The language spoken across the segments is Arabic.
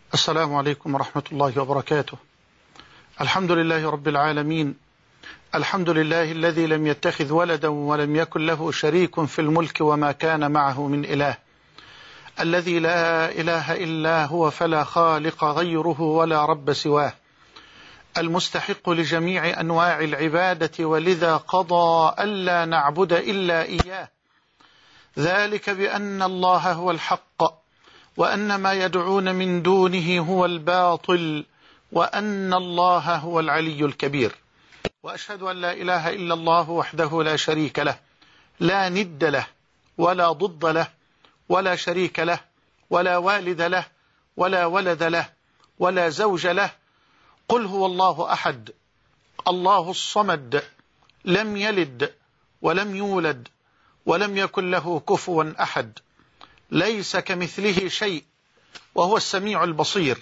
السلام عليكم ورحمة الله وبركاته. الحمد لله رب العالمين، الحمد لله الذي لم يتخذ ولدا ولم يكن له شريك في الملك وما كان معه من إله، الذي لا إله إلا هو فلا خالق غيره ولا رب سواه، المستحق لجميع أنواع العبادة ولذا قضى ألا نعبد إلا إياه، ذلك بأن الله هو الحق وأن ما يدعون من دونه هو الباطل وأن الله هو العلي الكبير. وأشهد أن لا إله إلا الله وحده لا شريك له، لا ند له ولا ضد له ولا شريك له ولا والد له ولا ولد له ولا زوج له. قل هو الله أحد الله الصمد، لم يلد ولم يولد ولم يكن له كفوا أحد، ليس كمثله شيء وهو السميع البصير.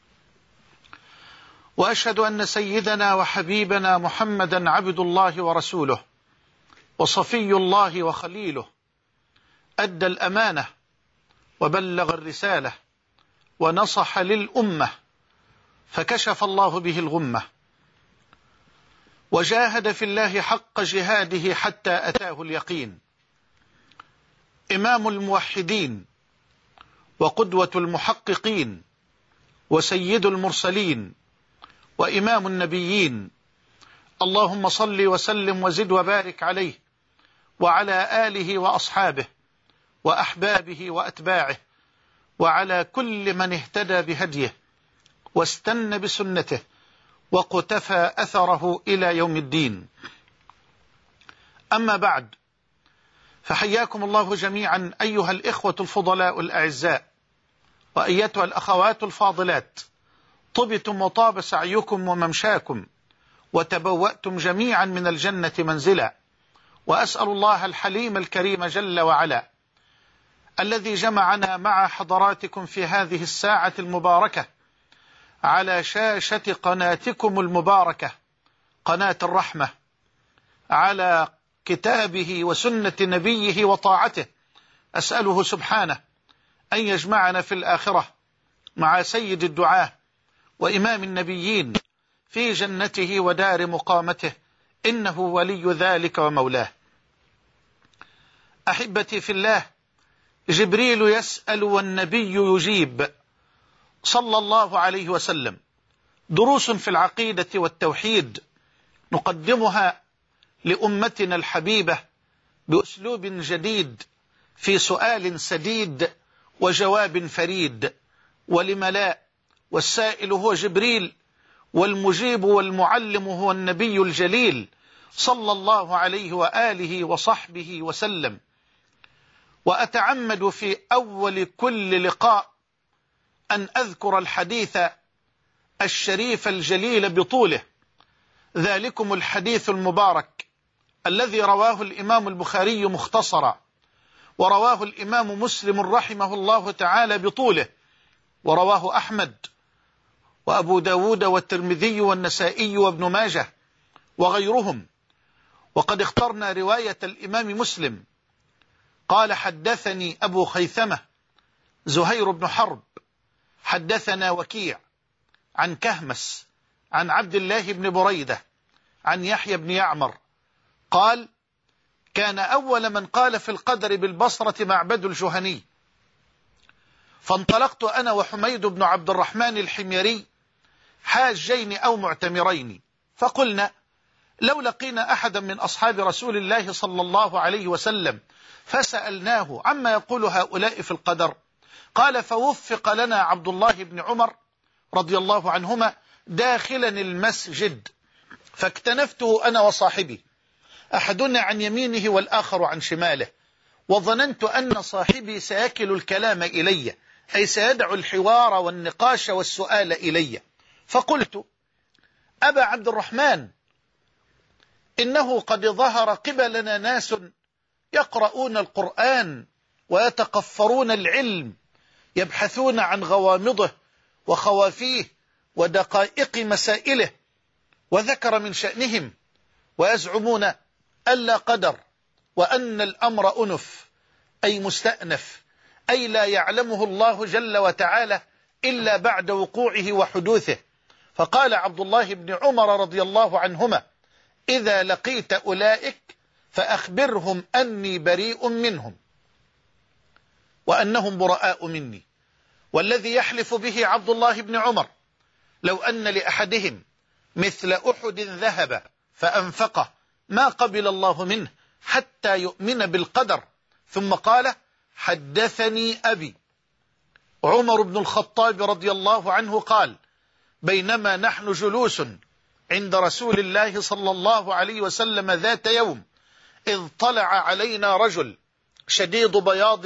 وأشهد أن سيدنا وحبيبنا محمدا عبد الله ورسوله وصفي الله وخليله، أدى الأمانة وبلغ الرسالة ونصح للأمة فكشف الله به الغمة، وجاهد في الله حق جهاده حتى أتاه اليقين. إمام الموحدين وقدوة المحققين وسيد المرسلين وإمام النبيين، اللهم صل وسلم وزد وبارك عليه وعلى آله وأصحابه وأحبابه وأتباعه وعلى كل من اهتدى بهديه واستنى بسنته وقتفى أثره إلى يوم الدين. أما بعد، فحياكم الله جميعا أيها الإخوة الفضلاء الأعزاء، وأيتها الأخوات الفاضلات، طبتم وطاب سعيكم وممشاكم وتبوأتم جميعا من الجنة منزلا. وأسأل الله الحليم الكريم جل وعلا الذي جمعنا مع حضراتكم في هذه الساعة المباركة على شاشة قناتكم المباركة قناة الرحمة، على كتابه وسنة نبيه وطاعته، أسأله سبحانه أن يجمعنا في الآخرة مع سيد الدعاة وإمام النبيين في جنته ودار مقامته، إنه ولي ذلك ومولاه. أحبتي في الله، جبريل يسأل والنبي يجيب صلى الله عليه وسلم. دروس في العقيدة والتوحيد نقدمها لأمتنا الحبيبة بأسلوب جديد، في سؤال سديد وجواب فريد. ولم لا، والسائل هو جبريل والمجيب والمعلم هو النبي الجليل صلى الله عليه وآله وصحبه وسلم. وأتعمد في أول كل لقاء أن أذكر الحديث الشريف الجليل بطوله، ذلكم الحديث المبارك الذي رواه الإمام البخاري مختصرا، ورواه الإمام مسلم رحمه الله تعالى بطوله، ورواه أحمد وأبو داود والترمذي والنسائي وابن ماجه وغيرهم. وقد اخترنا رواية الإمام مسلم. قال: حدثني أبو خيثمة زهير بن حرب حدثنا وكيع عن كهمس عن عبد الله بن بريدة عن يحيى بن يعمر قال: كان أول من قال في القدر بالبصرة معبد الجهني، فانطلقت أنا وحميد بن عبد الرحمن الحميري حاجين أو معتمرين، فقلنا: لو لقينا أحدا من أصحاب رسول الله صلى الله عليه وسلم فسألناه عما يقول هؤلاء في القدر. قال: فوفق لنا عبد الله بن عمر رضي الله عنهما داخلا المسجد، فاكتنفته أنا وصاحبي، أحدنا عن يمينه والآخر عن شماله، وظننت أن صاحبي سيكل الكلام إلي، أي سيدع الحوار والنقاش والسؤال إلي. فقلت: أبا عبد الرحمن، إنه قد ظهر قبلنا ناس يقرؤون القرآن ويتقفرون العلم، يبحثون عن غوامضه وخوافيه ودقائق مسائله، وذكر من شأنهم ويزعمون ألا قدر، وأن الأمر أنف أي مستأنف، أي لا يعلمه الله جل وتعالى إلا بعد وقوعه وحدوثه. فقال عبد الله بن عمر رضي الله عنهما: إذا لقيت أولئك فأخبرهم أني بريء منهم وأنهم براء مني. والذي يحلف به عبد الله بن عمر: لو أن لأحدهم مثل أحد ذهب فأنفقه ما قبل الله منه حتى يؤمن بالقدر. ثم قال: حدثني أبي. عمر بن الخطاب رضي الله عنه قال: بينما نحن جلوس عند رسول الله صلى الله عليه وسلم ذات يوم، إذ طلع علينا رجل شديد بياض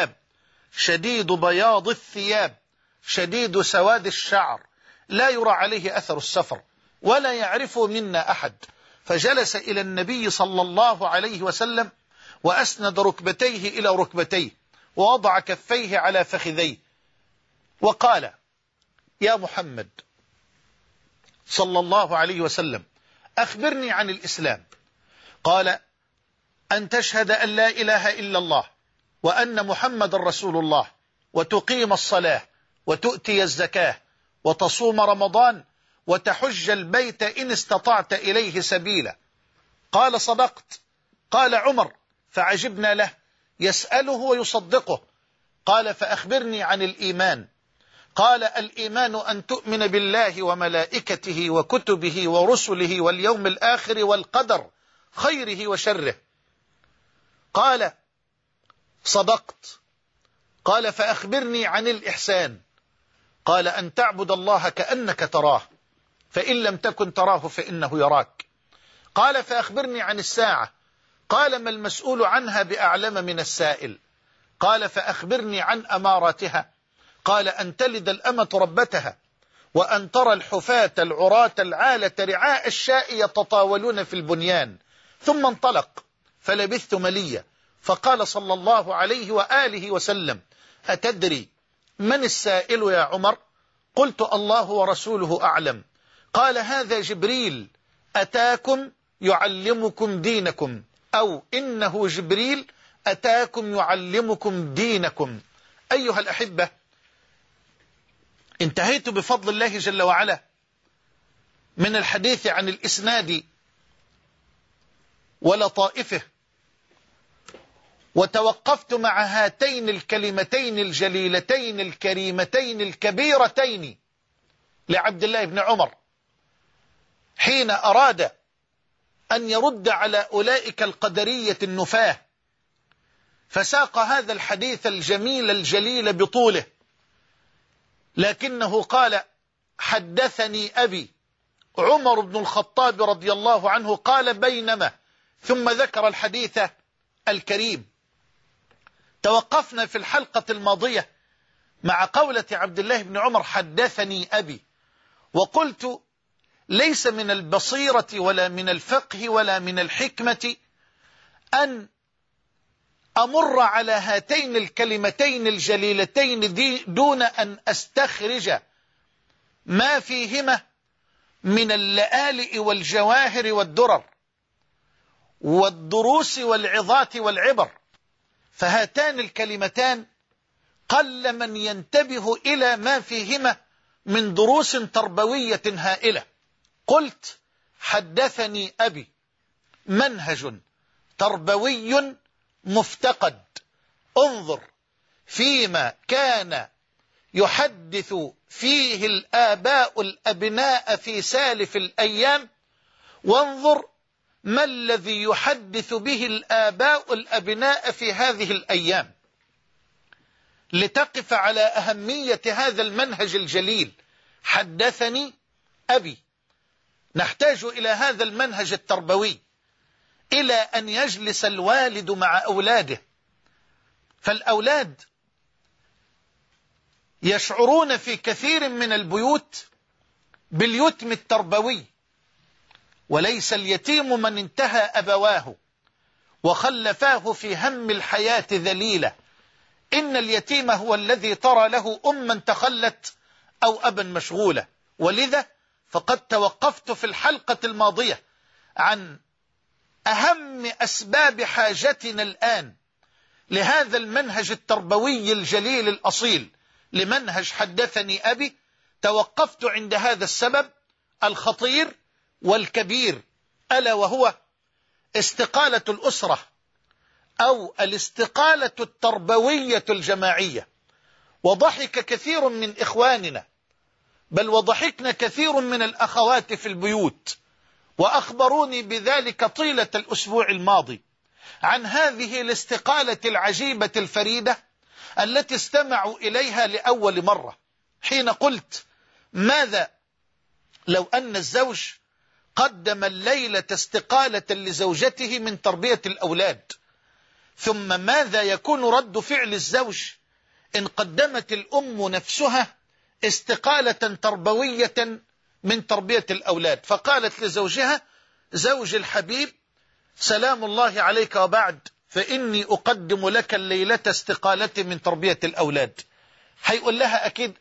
الثياب شديد سواد الشعر، لا يرى عليه أثر السفر ولا يعرف منا أحد، فجلس إلى النبي صلى الله عليه وسلم وأسند ركبتيه إلى ركبتيه ووضع كفيه على فخذيه وقال: يا محمد صلى الله عليه وسلم، أخبرني عن الإسلام. قال: أن تشهد أن لا إله إلا الله وأن محمد رسول الله، وتقيم الصلاة، وتؤتي الزكاة، وتصوم رمضان، وتحج البيت إن استطعت إليه سبيلا. قال: صدقت. قال عمر فعجبنا له، يسأله ويصدقه. قال: فأخبرني عن الإيمان. قال: الإيمان أن تؤمن بالله وملائكته وكتبه ورسله واليوم الآخر والقدر خيره وشره. قال: صدقت. قال: فأخبرني عن الإحسان. قال: أن تعبد الله كأنك تراه، فإن لم تكن تراه فإنه يراك. قال: فأخبرني عن الساعة. قال: ما المسؤول عنها بأعلم من السائل. قال: فأخبرني عن أماراتها. قال: أن تلد الأمة ربتها، وأن ترى الحفاة العراة العالة رعاء الشاء يتطاولون في البنيان. ثم انطلق فلبثت مليا، فقال صلى الله عليه وآله وسلم: أتدري من السائل يا عمر؟ قلت: الله ورسوله أعلم. قال: هذا جبريل أتاكم يعلمكم دينكم، أو إنه جبريل أتاكم يعلمكم دينكم. أيها الأحبة، انتهيت بفضل الله جل وعلا من الحديث عن الإسناد ولطائفه، وتوقفت مع هاتين الكلمتين الجليلتين الكريمتين الكبيرتين لعبد الله بن عمر حين أراد أن يرد على أولئك القدرية النفاة، فساق هذا الحديث الجميل الجليل بطوله، لكنه قال: حدثني أبي. عمر بن الخطاب رضي الله عنه قال: بينما، ثم ذكر الحديث الكريم. توقفنا في الحلقة الماضية مع قولة عبد الله بن عمر: حدثني أبي، وقلت: ليس من البصيرة ولا من الفقه ولا من الحكمة أن أمر على هاتين الكلمتين الجليلتين دون أن أستخرج ما فيهما من اللآلئ والجواهر والدرر والدروس والعظات والعبر. فهاتان الكلمتان قل من ينتبه إلى ما فيهما من دروس تربوية هائلة. قلت: حدثني أبي منهج تربوي مفتقد. انظر فيما كان يحدث فيه الآباء الأبناء في سالف الأيام، وانظر ما الذي يحدث به الآباء الأبناء في هذه الأيام، لتقف على أهمية هذا المنهج الجليل. حدثني أبي. نحتاج إلى هذا المنهج التربوي، إلى أن يجلس الوالد مع أولاده، فالأولاد يشعرون في كثير من البيوت باليتم التربوي، وليس اليتيم من انتهى أبواه وخلفاه في هم الحياة ذليلة. إن اليتيم هو الذي ترى له أما تخلت أو أبا مشغولة. ولذا فقد توقفت في الحلقة الماضية عن أهم أسباب حاجتنا الآن لهذا المنهج التربوي الجليل الأصيل، لمنهج حدثني أبي توقفت عند هذا السبب الخطير والكبير، ألا وهو استقالة الأسرة أو الاستقالة التربوية الجماعية. وضحك كثير من إخواننا، بل وضحكنا كثير من الأخوات في البيوت، وأخبروني بذلك طيلة الأسبوع الماضي عن هذه الاستقالة العجيبة الفريدة التي استمعوا إليها لأول مرة، حين قلت: ماذا لو أن الزوج قدم الليلة استقالة لزوجته من تربية الأولاد؟ ثم ماذا يكون رد فعل الزوج إن قدمت الأم نفسها استقالة تربوية من تربية الأولاد؟ فقالت لزوجها: زوج الحبيب، سلام الله عليك وبعد، فإني أقدم لك الليلة استقالتي من تربية الأولاد. هيقول لها: أكيد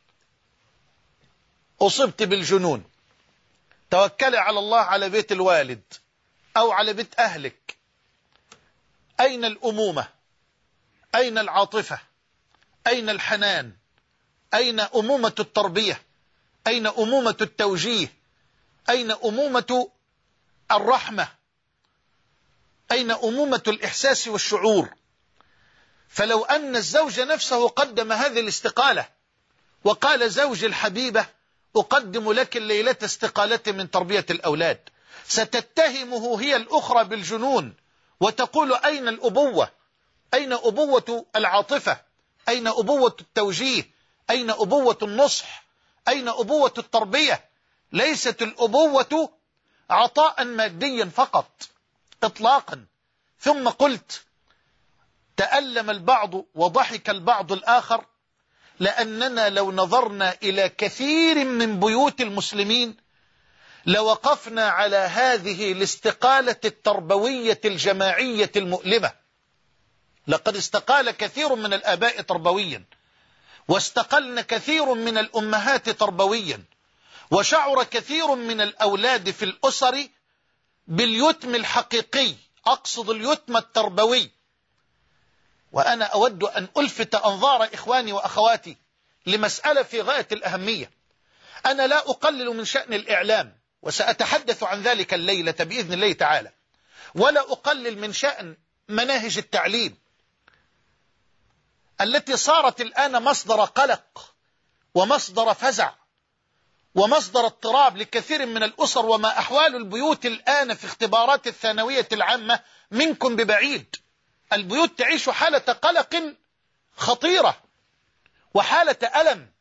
أصبت بالجنون، توكلي على الله على بيت الوالد أو على بيت أهلك. أين الأمومة؟ أين العاطفة؟ أين الحنان؟ أين أمومة التربية؟ أين أمومة التوجيه؟ أين أمومة الرحمة؟ أين أمومة الإحساس والشعور؟ فلو أن الزوج نفسه قدم هذه الاستقالة وقال: زوج الحبيبة، أقدم لك الليلة استقالتي من تربية الأولاد، ستتهمه هي الأخرى بالجنون وتقول: أين الأبوة؟ أين أبوة العاطفة؟ أين أبوة التوجيه؟ أين أبوة النصح؟ أين أبوة التربية؟ ليست الأبوة عطاء ماديا فقط إطلاقا. ثم قلت: تألم البعض وضحك البعض الآخر، لأننا لو نظرنا إلى كثير من بيوت المسلمين لوقفنا على هذه الاستقالة التربوية الجماعية المؤلمة. لقد استقال كثير من الآباء تربويا، واستقلن كثير من الأمهات تربويا، وشعر كثير من الأولاد في الأسر باليتم الحقيقي، أقصد اليتم التربوي. وأنا أود أن ألفت أنظار إخواني وأخواتي لمسألة في غاية الأهمية. أنا لا أقلل من شأن الإعلام، وسأتحدث عن ذلك الليلة بإذن الله تعالى، ولا أقلل من شأن مناهج التعليم التي صارت الآن مصدر قلق ومصدر فزع ومصدر اضطراب لكثير من الأسر. وما أحوال البيوت الآن في اختبارات الثانوية العامة منكم ببعيد. البيوت تعيش حالة قلق خطيرة وحالة ألم،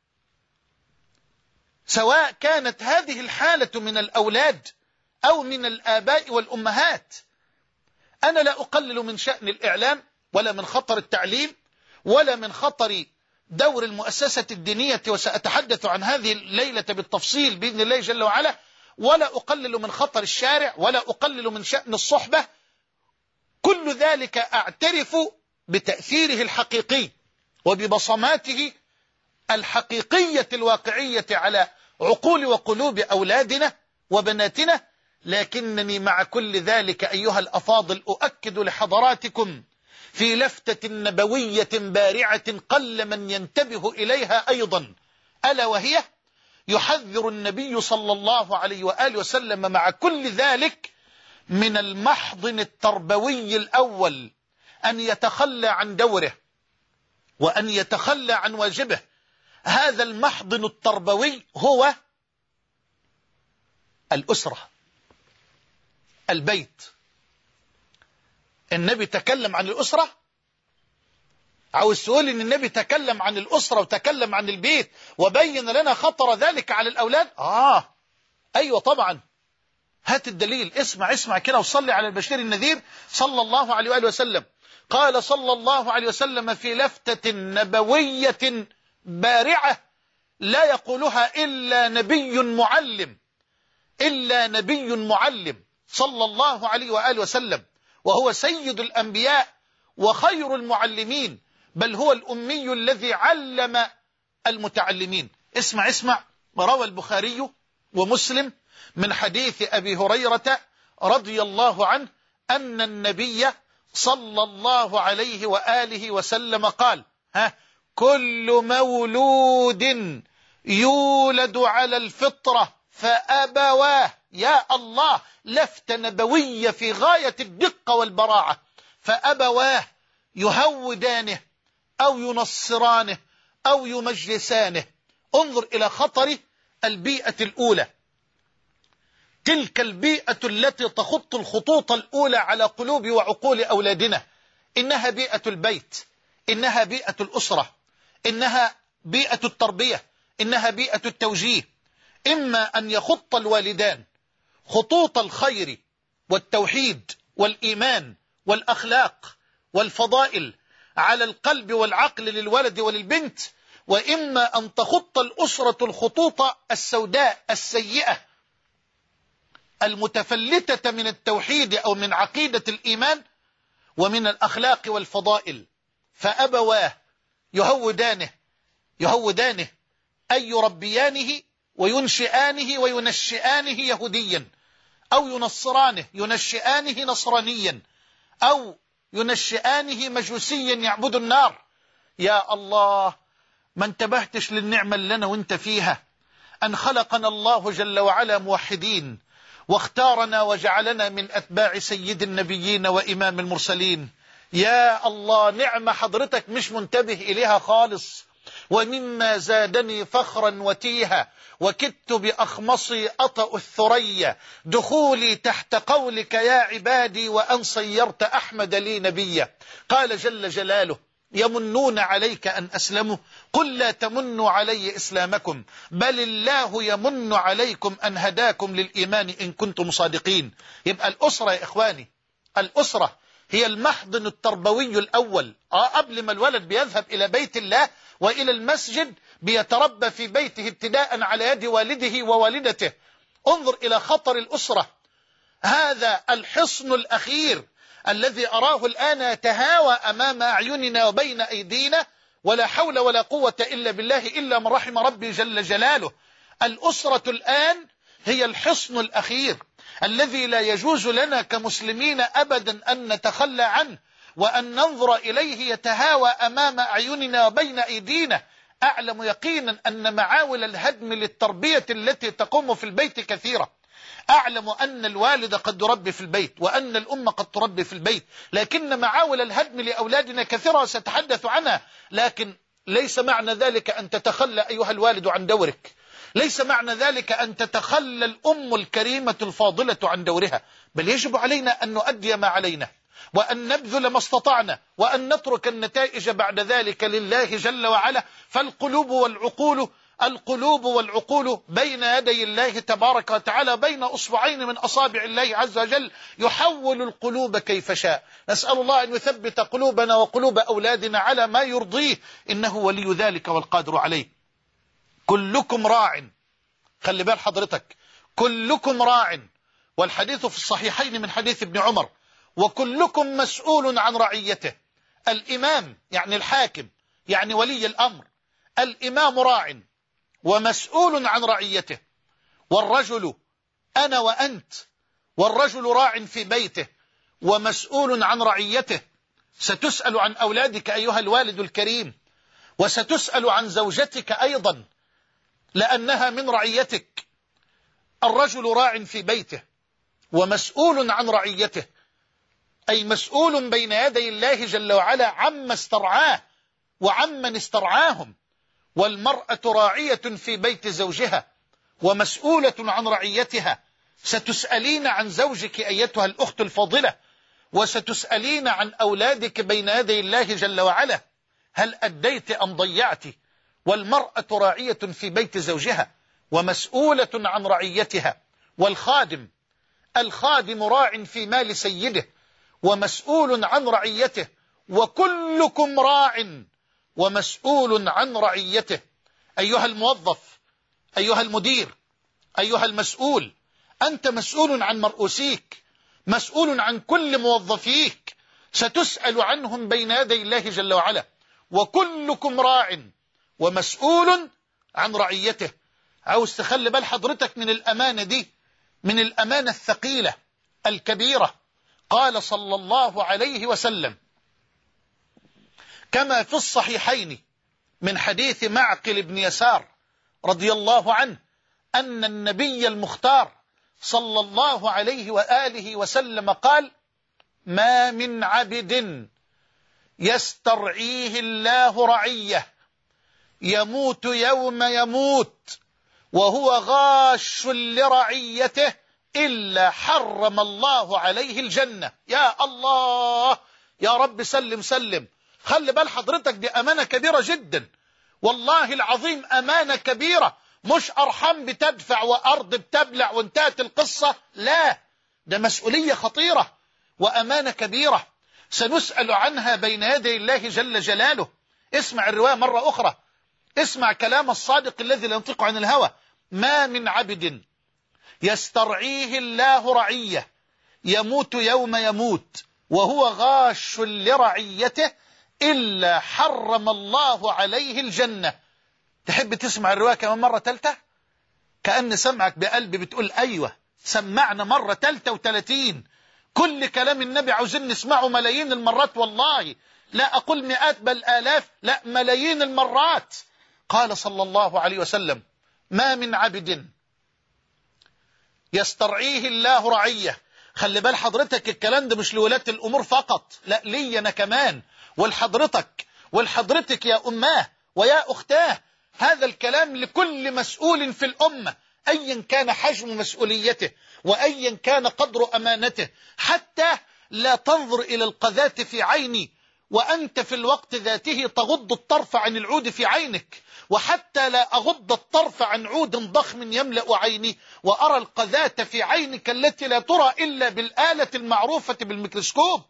سواء كانت هذه الحالة من الأولاد أو من الآباء والأمهات. أنا لا أقلل من شأن الإعلام ولا من خطر التعليم ولا من خطر دور المؤسسة الدينية، وسأتحدث عن هذه الليلة بالتفصيل بإذن الله جل وعلا. ولا أقلل من خطر الشارع ولا أقلل من شأن الصحبة. كل ذلك أعترف بتأثيره الحقيقي وببصماته الحقيقية الواقعية على عقول وقلوب أولادنا وبناتنا. لكنني مع كل ذلك أيها الأفاضل أؤكد لحضراتكم في لفتة نبوية بارعة قل من ينتبه إليها أيضا، ألا وهي: يحذر النبي صلى الله عليه وآله وسلم مع كل ذلك من المحضن التربوي الأول، أن يتخلى عن دوره وأن يتخلى عن واجبه. هذا المحضن التربوي هو الأسرة، البيت. النبي تكلم عن الأسرة. عاوز تقول إن النبي تكلم عن الأسرة وتكلم عن البيت وبين لنا خطر ذلك على الأولاد؟ أيوة طبعا. هات الدليل. اسمع كده وصلي على البشير النذير صلى الله عليه وآله وسلم. قال صلى الله عليه وسلم في لفتة نبوية بارعة لا يقولها إلا نبي معلم، إلا نبي معلم صلى الله عليه وآله وسلم، وهو سيد الأنبياء وخير المعلمين، بل هو الأمي الذي علم المتعلمين. اسمع. روى البخاري ومسلم من حديث أبي هريرة رضي الله عنه أن النبي صلى الله عليه وآله وسلم قال: كل مولود يولد على الفطرة فأبواه. يا الله، لفتة نبوية في غاية الدقة والبراعة. فأبواه يهودانه أو ينصرانه أو يمجلسانه. انظر إلى خطر البيئة الأولى، تلك البيئة التي تخط الخطوط الأولى على قلوب وعقول أولادنا. إنها بيئة البيت، إنها بيئة الأسرة، إنها بيئة التربية، إنها بيئة التوجيه. إما أن يخط الوالدان خطوط الخير والتوحيد والإيمان والأخلاق والفضائل على القلب والعقل للولد وللبنت، وإما أن تخط الأسرة الخطوط السوداء السيئة المتفلتة من التوحيد أو من عقيدة الإيمان ومن الأخلاق والفضائل. فأبواه يهودانه أي يربيانه وينشئانه وينشئانه يهوديا، أو ينصرانه ينشئانه نصرانيا، أو ينشئانه مجوسيا يعبد النار. يا الله، ما انتبهتش للنعمة اللي أنا وانت فيها، أن خلقنا الله جل وعلا موحدين، واختارنا وجعلنا من أتباع سيد النبيين وإمام المرسلين. يا الله، نعمة حضرتك مش منتبه إليها خالص. ومما زادني فخرا وتيها وكدت بأخمصي أطأ الثريا دخولي تحت قولك يا عبادي وأن صيرت أحمد لي نبيا. قال جل جلاله: يمنون عليك أن أسلموا قل لا تمنوا علي إسلامكم بل الله يمن عليكم أن هداكم للإيمان إن كنتم صادقين. يبقى الأسرة يا إخواني، الأسرة هي المحضن التربوي الأول. قبل ما الولد بيذهب إلى بيت الله وإلى المسجد بيتربى في بيته ابتداء على يد والده ووالدته. انظر إلى خطر الأسرة، هذا الحصن الأخير الذي أراه الآن يتهاوى أمام أعيننا وبين أيدينا، ولا حول ولا قوة إلا بالله إلا من رحم ربي جل جلاله. الأسرة الآن هي الحصن الأخير الذي لا يجوز لنا كمسلمين أبدا أن نتخلى عنه وأن ننظر إليه يتهاوى أمام أعيننا وبين أيدينا. أعلم يقينا أن معاول الهدم للتربية التي تقوم في البيت كثيرة. أعلم أن الوالد قد يربي في البيت وأن الأم قد تربي في البيت، لكن معاول الهدم لأولادنا كثيرة سأتحدث عنها. لكن ليس معنى ذلك أن تتخلى أيها الوالد عن دورك، ليس معنى ذلك أن تتخلى الأم الكريمة الفاضلة عن دورها، بل يجب علينا أن نؤدي ما علينا وأن نبذل ما استطعنا وأن نترك النتائج بعد ذلك لله جل وعلا. فالقلوب والعقول بين يدي الله تبارك وتعالى، بين أصبعين من أصابع الله عز وجل، يحول القلوب كيف شاء. نسأل الله أن يثبت قلوبنا وقلوب أولادنا على ما يرضيه، إنه ولي ذلك والقادر عليه. كلكم راع، خلي بال حضرتك، كلكم راع، والحديث في الصحيحين من حديث ابن عمر: وكلكم مسؤول عن رعيته. الإمام يعني الحاكم يعني ولي الأمر، الإمام راع ومسؤول عن رعيته. والرجل أنا وأنت، والرجل راع في بيته ومسؤول عن رعيته. ستسأل عن أولادك أيها الوالد الكريم، وستسأل عن زوجتك أيضا لأنها من رعيتك. الرجل راع في بيته ومسؤول عن رعيته، أي مسؤول بين يدي الله جل وعلا عما استرعاه وعمن استرعاهم. والمرأة راعية في بيت زوجها ومسؤولة عن رعيتها. ستسألين عن زوجك أيتها الأخت الفاضلة، وستسألين عن أولادك بين يدي الله جل وعلا، هل أديت أم ضيعت؟ والمرأة راعية في بيت زوجها ومسؤولة عن رعيتها. الخادم راع في مال سيده ومسؤول عن رعيته. وكلكم راع ومسؤول عن رعيته. أيها الموظف، أيها المدير، أيها المسؤول، أنت مسؤول عن مرؤوسيك، مسؤول عن كل موظفيك، ستسأل عنهم بين يدي الله جل وعلا. وكلكم راع ومسؤول عن رعيته. عاوز تخلي بال حضرتك من الأمانة دي، من الأمانة الثقيلة الكبيرة. قال صلى الله عليه وسلم كما في الصحيحين من حديث معقل بن يسار رضي الله عنه أن النبي المختار صلى الله عليه وآله وسلم قال: ما من عبد يسترعيه الله رعية يموت يوم يموت وهو غاش لرعيته إلا حرم الله عليه الجنة. يا الله يا رب سلم سلم. خلي بال حضرتك، دي أمانة كبيرة جدا، والله العظيم أمانة كبيرة، مش أرحام بتدفع وأرض بتبلع وانتهت القصة، لا، ده مسؤولية خطيرة وأمانة كبيرة سنسأل عنها بين يدي الله جل جلاله. اسمع الرواية مرة أخرى، اسمع كلام الصادق الذي لا ينطق عن الهوى: ما من عبد يسترعيه الله رعية يموت يوم يموت وهو غاش لرعيته إلا حرم الله عليه الجنة. تحب تسمع الرواية كمان مرة ثالثة؟ كأن سمعك بقلبي بتقول أيوة، سمعنا مرة 33. كل كلام النبي عاوزين نسمعه ملايين المرات، والله لا أقول مئات بل آلاف، لا ملايين المرات. قال صلى الله عليه وسلم: ما من عبد يسترعيه الله رعية. خلي بال حضرتك، الكلام ده مش لولاة الأمور فقط، لا، لي أنا كمان والحضرتك يا أماه ويا أختاه. هذا الكلام لكل مسؤول في الأمة، أيا كان حجم مسؤوليته وأيا كان قدر أمانته، حتى لا تنظر إلى القذاة في عيني وأنت في الوقت ذاته تغض الطرف عن العود في عينك، وحتى لا أغض الطرف عن عود ضخم يملأ عيني وأرى القذاة في عينك التي لا ترى إلا بالآلة المعروفة بالميكروسكوب.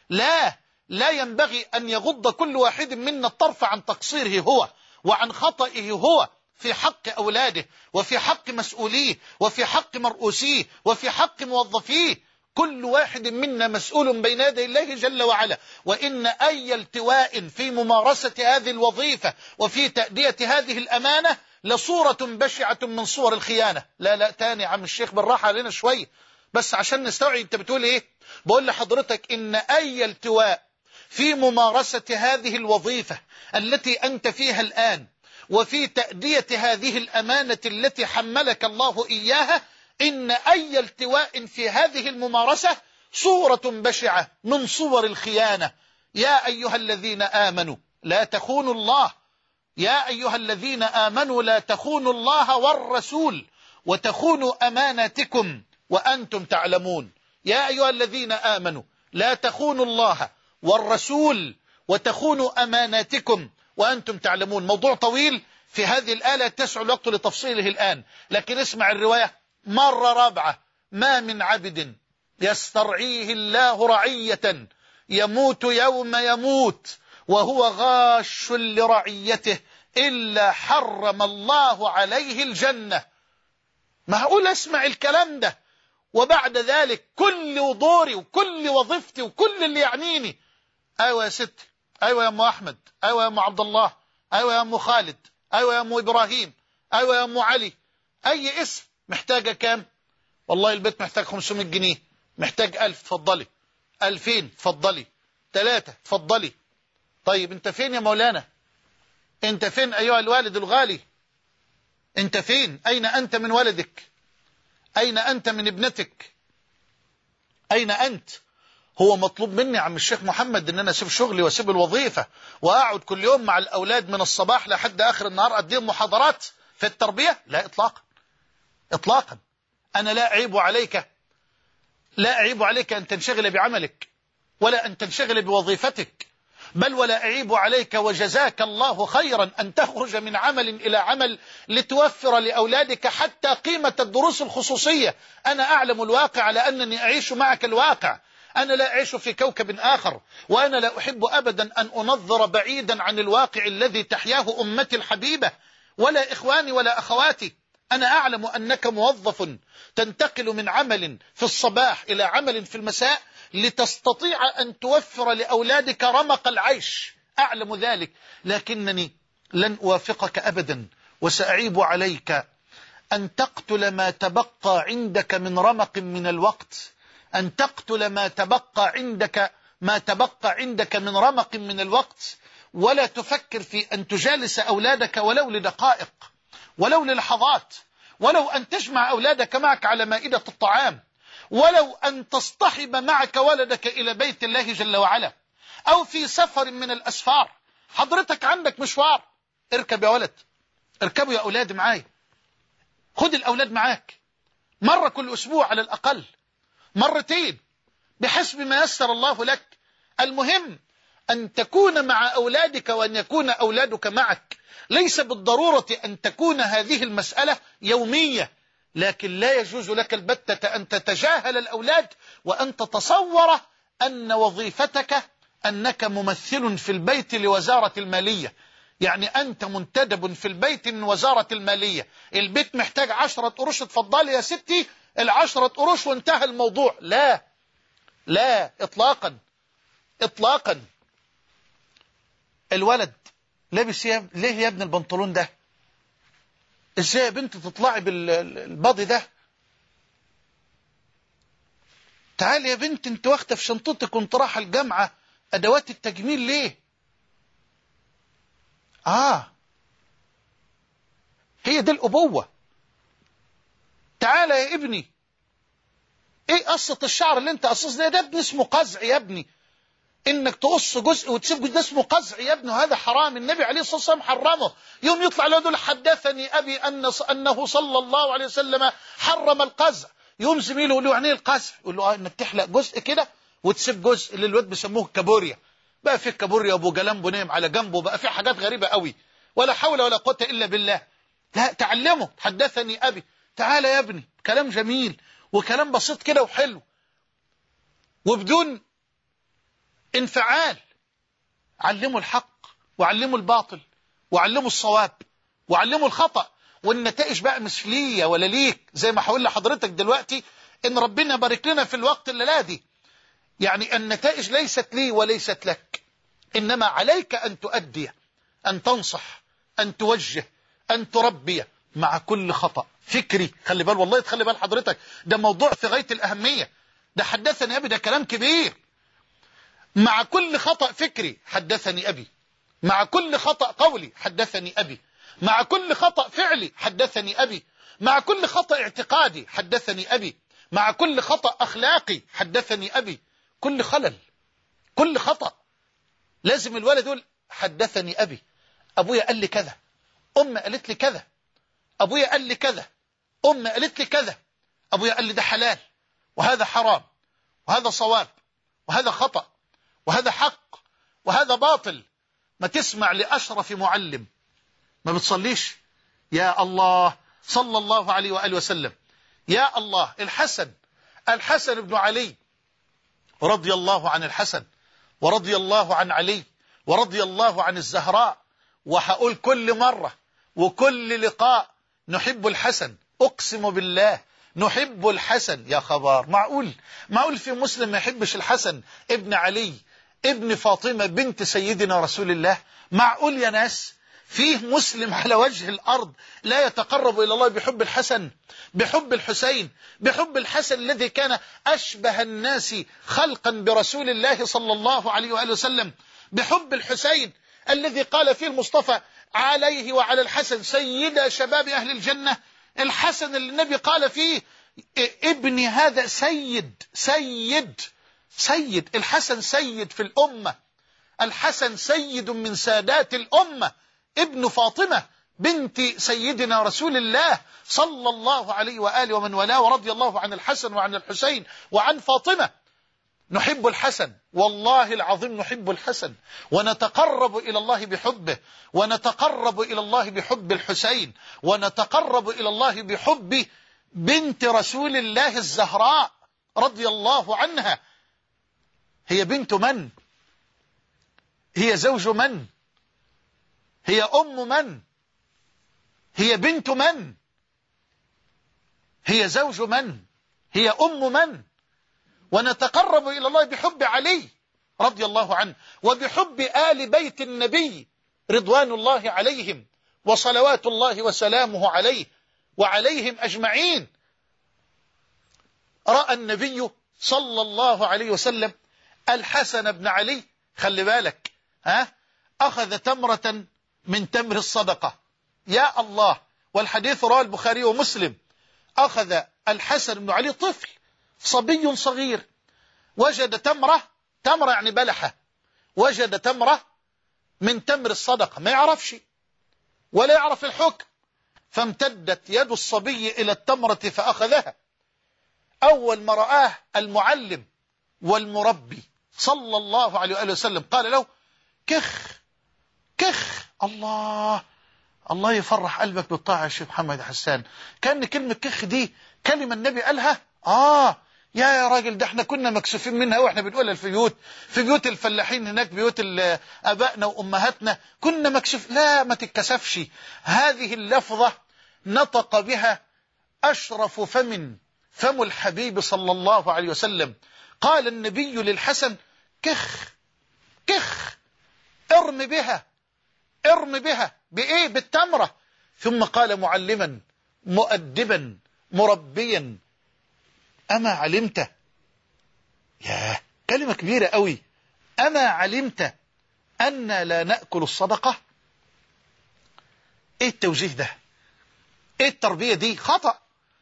لا ينبغي أن يغض كل واحد منا الطرف عن تقصيره هو وعن خطئه هو في حق أولاده وفي حق مسؤوليه وفي حق مرؤوسيه وفي حق موظفيه. كل واحد منا مسؤول بين يدي الله جل وعلا، وإن أي التواء في ممارسة هذه الوظيفة وفي تأدية هذه الأمانة لصورة بشعة من صور الخيانة. لا تاني عم الشيخ، بالراحة علينا شوية بس عشان نستوعب انت بتقول ايه. بقول لحضرتك إن أي التواء في ممارسة هذه الوظيفة التي أنت فيها الآن وفي تأدية هذه الأمانة التي حملك الله إياها، إن أي التواء في هذه الممارسة صورة بشعة من صور الخيانة. يا أيها الذين آمنوا لا تخونوا الله، يا أيها الذين آمنوا لا تخونوا الله والرسول وتخونوا أماناتكم وأنتم تعلمون. يا أيها الذين آمنوا لا تخونوا الله والرسول وتخونوا أماناتكم وأنتم تعلمون. موضوع طويل في هذه الآلة تسع الوقت لتفصيله الآن، لكن اسمع الرواية مرة رابعة: ما من عبد يسترعيه الله رعية يموت يوم يموت وهو غاش لرعيته إلا حرم الله عليه الجنة. معقول اسمع الكلام ده وبعد ذلك كل دوري وكل وظيفتي وكل اللي يعنيني: أيوة يا ستي، أيوة يا أم أحمد، أيوة يا أم عبد الله، أيوة يا أم خالد، أيوة يا أم إبراهيم، أيوة يا أم علي، أي اسم. محتاجة كام؟ والله البيت محتاج 500 جنيه، محتاج 1000 تفضلي، 2000 تفضلي، 3 تفضلي. طيب انت فين يا مولانا؟ انت فين أيها الوالد الغالي؟ انت فين؟ أين أنت من ولدك؟ أين أنت من ابنتك؟ أين أنت؟ هو مطلوب مني عم الشيخ محمد ان انا اسيب شغلي واسيب الوظيفة واقعد كل يوم مع الاولاد من الصباح لحد اخر النهار اديهم محاضرات في التربية؟ لا اطلاقا اطلاقا. انا لا اعيب عليك ان تنشغل بعملك ولا ان تنشغل بوظيفتك، بل ولا اعيب عليك وجزاك الله خيرا ان تخرج من عمل الى عمل لتوفر لاولادك حتى قيمة الدروس الخصوصية. انا اعلم الواقع لانني اعيش معك الواقع، أنا لا أعيش في كوكب آخر، وأنا لا أحب أبدا أن أنظر بعيدا عن الواقع الذي تحياه أمتي الحبيبة ولا إخواني ولا أخواتي. أنا أعلم أنك موظف تنتقل من عمل في الصباح إلى عمل في المساء لتستطيع أن توفر لأولادك رمق العيش، أعلم ذلك، لكنني لن أوافقك أبدا وسأعيب عليك أن تقتل ما تبقى عندك من رمق من الوقت، أن تقتل ما تبقى عندك من رمق من الوقت ولا تفكر في أن تجالس أولادك ولو لدقائق، ولو للحظات، ولو أن تجمع أولادك معك على مائدة الطعام، ولو أن تصطحب معك ولدك إلى بيت الله جل وعلا، أو في سفر من الأسفار. حضرتك عندك مشوار، اركب يا ولد، اركبوا يا أولاد معاي، خد الأولاد معاك مرة كل أسبوع على الأقل، مرتين، بحسب ما يسر الله لك. المهم أن تكون مع أولادك وأن يكون أولادك معك. ليس بالضرورة أن تكون هذه المسألة يومية، لكن لا يجوز لك البتة أن تتجاهل الأولاد وأن تتصور أن وظيفتك أنك ممثل في البيت لوزارة المالية. يعني أنت منتدب في البيت من وزارة المالية، البيت محتاج 10 قروش، اتفضلي يا ستي 10 قروش وانتهى الموضوع. لا لا، إطلاقا إطلاقا. الولد لابس ليه يا ابن البنطلون ده؟ ازاي يا بنت تطلعي بالباضي ده؟ تعالي يا بنت، انت واخده في شنطتك وانت رايحه الجامعه ادوات التجميل ليه؟ هي دي الابوه. تعالى يا ابني، ايه قصه الشعر اللي انت قصص ده ابن اسمه قزع يا ابني، انك تقص جزء وتسيب جزء ده اسمه قزع يا ابني، وهذا حرام، النبي عليه الصلاه والسلام حرمه. يوم يطلع له يقول حدثني ابي انه صلى الله عليه وسلم حرم القزع، يوم زميله يقول له يعني ايه القزع؟ يقول له انك تحلق جزء كده وتسيب جزء، اللي الواد بيسموه كابوريا. بقى في كابوريا ابو جلامبو نايم على جنبه، بقى في حاجات غريبه قوي، ولا حول ولا قوه الا بالله. لا، تعلمه. حدثني ابي، تعالى يا ابني، كلام جميل وكلام بسيط كده وحلو وبدون انفعال. علموا الحق وعلموا الباطل وعلموا الصواب وعلموا الخطأ، والنتائج بقى مش ليا ولا ليك، زي ما هقول لحضرتك دلوقتي ان ربنا بارك لنا في الوقت الليلة دي. يعني النتائج ليست لي وليست لك، انما عليك ان تؤدي، ان تنصح، ان توجه، ان تربي مع كل خطأ فكري. خلي بال، والله تخلي بال حضرتك، ده موضوع في غاية الأهمية. ده حدثني أبي، ده كلام كبير. مع كل خطأ فكري حدثني أبي، مع كل خطأ قولي حدثني أبي، مع كل خطأ فعلي حدثني أبي، مع كل خطأ اعتقادي حدثني أبي، مع كل خطأ أخلاقي حدثني أبي. كل خلل، كل خطأ لازم الولد يقول حدثني أبي، أبويا قال لي كذا، أمي قالت لي كذا، أبويا قال لي كذا، أمي قالت لي كذا، أبويا قال لي ده حلال وهذا حرام وهذا صواب وهذا خطأ وهذا حق وهذا باطل. ما تسمع لأشرف معلم ما بتصليش؟ يا الله، صلى الله عليه وآله وسلم. يا الله، الحسن بن علي، رضي الله عن الحسن ورضي الله عن علي ورضي الله عن الزهراء. وهقول كل مرة وكل لقاء نحب الحسن، أقسم بالله نحب الحسن. يا خبر، معقول في مسلم ما يحبش الحسن ابن علي ابن فاطمة بنت سيدنا رسول الله؟ معقول يا ناس فيه مسلم على وجه الأرض لا يتقرب إلى الله بحب الحسن، بحب الحسين، بحب الحسن الذي كان أشبه الناس خلقا برسول الله صلى الله عليه وآله وسلم، بحب الحسين الذي قال فيه المصطفى عليه وعلى الحسن سيد شباب أهل الجنة. الحسن اللي النبي قال فيه ابني هذا سيد سيد سيد. الحسن سيد في الأمة، الحسن سيد من سادات الأمة، ابن فاطمة بنت سيدنا رسول الله صلى الله عليه وآله ومن والاه، ورضي الله عن الحسن وعن الحسين وعن فاطمة. نحب الحسن، والله العظيم نحب الحسن، ونتقرب إلى الله بحبه، ونتقرب إلى الله بحب الحسين، ونتقرب إلى الله بحب بنت رسول الله الزهراء رضي الله عنها. هي بنت من؟ هي زوج من؟ هي أم من؟ هي بنت من؟ هي زوج من؟ هي أم من؟ ونتقرب إلى الله بحب علي رضي الله عنه، وبحب آل بيت النبي رضوان الله عليهم وصلوات الله وسلامه عليه وعليهم أجمعين. رأى النبي صلى الله عليه وسلم الحسن بن علي، خلي بالك، أخذ تمرة من تمر الصدقة. يا الله. والحديث رواه البخاري ومسلم. أخذ الحسن بن علي طفل صبي صغير، وجد تمرة يعني بلحة، وجد تمرة من تمر الصدقة، ما يعرفش ولا يعرف الحكم، فامتدت يد الصبي إلى التمرة فأخذها. أول ما رآه المعلم والمربي صلى الله عليه وآله وسلم قال له كخ كخ. الله يفرح قلبك بالطاعة يا شيخ محمد حسان. كأن كلمة كخ دي كلمة النبي قالها. يا راجل، ده احنا كنا مكسوفين منها واحنا بنقولها في بيوت الفلاحين هناك، بيوت ابائنا وامهاتنا، كنا مكسوف. لا، ما تتكسفش. هذه اللفظة نطق بها اشرف فم الحبيب صلى الله عليه وسلم. قال النبي للحسن كخ كخ، ارم بها بايه؟ بالتمرة. ثم قال معلما مؤدبا مربيا أما علمت، يا كلمة كبيرة قوي، أما علمت أن لا نأكل الصدقة؟ إيه التوجيه ده؟ إيه التربية دي؟ خطأ.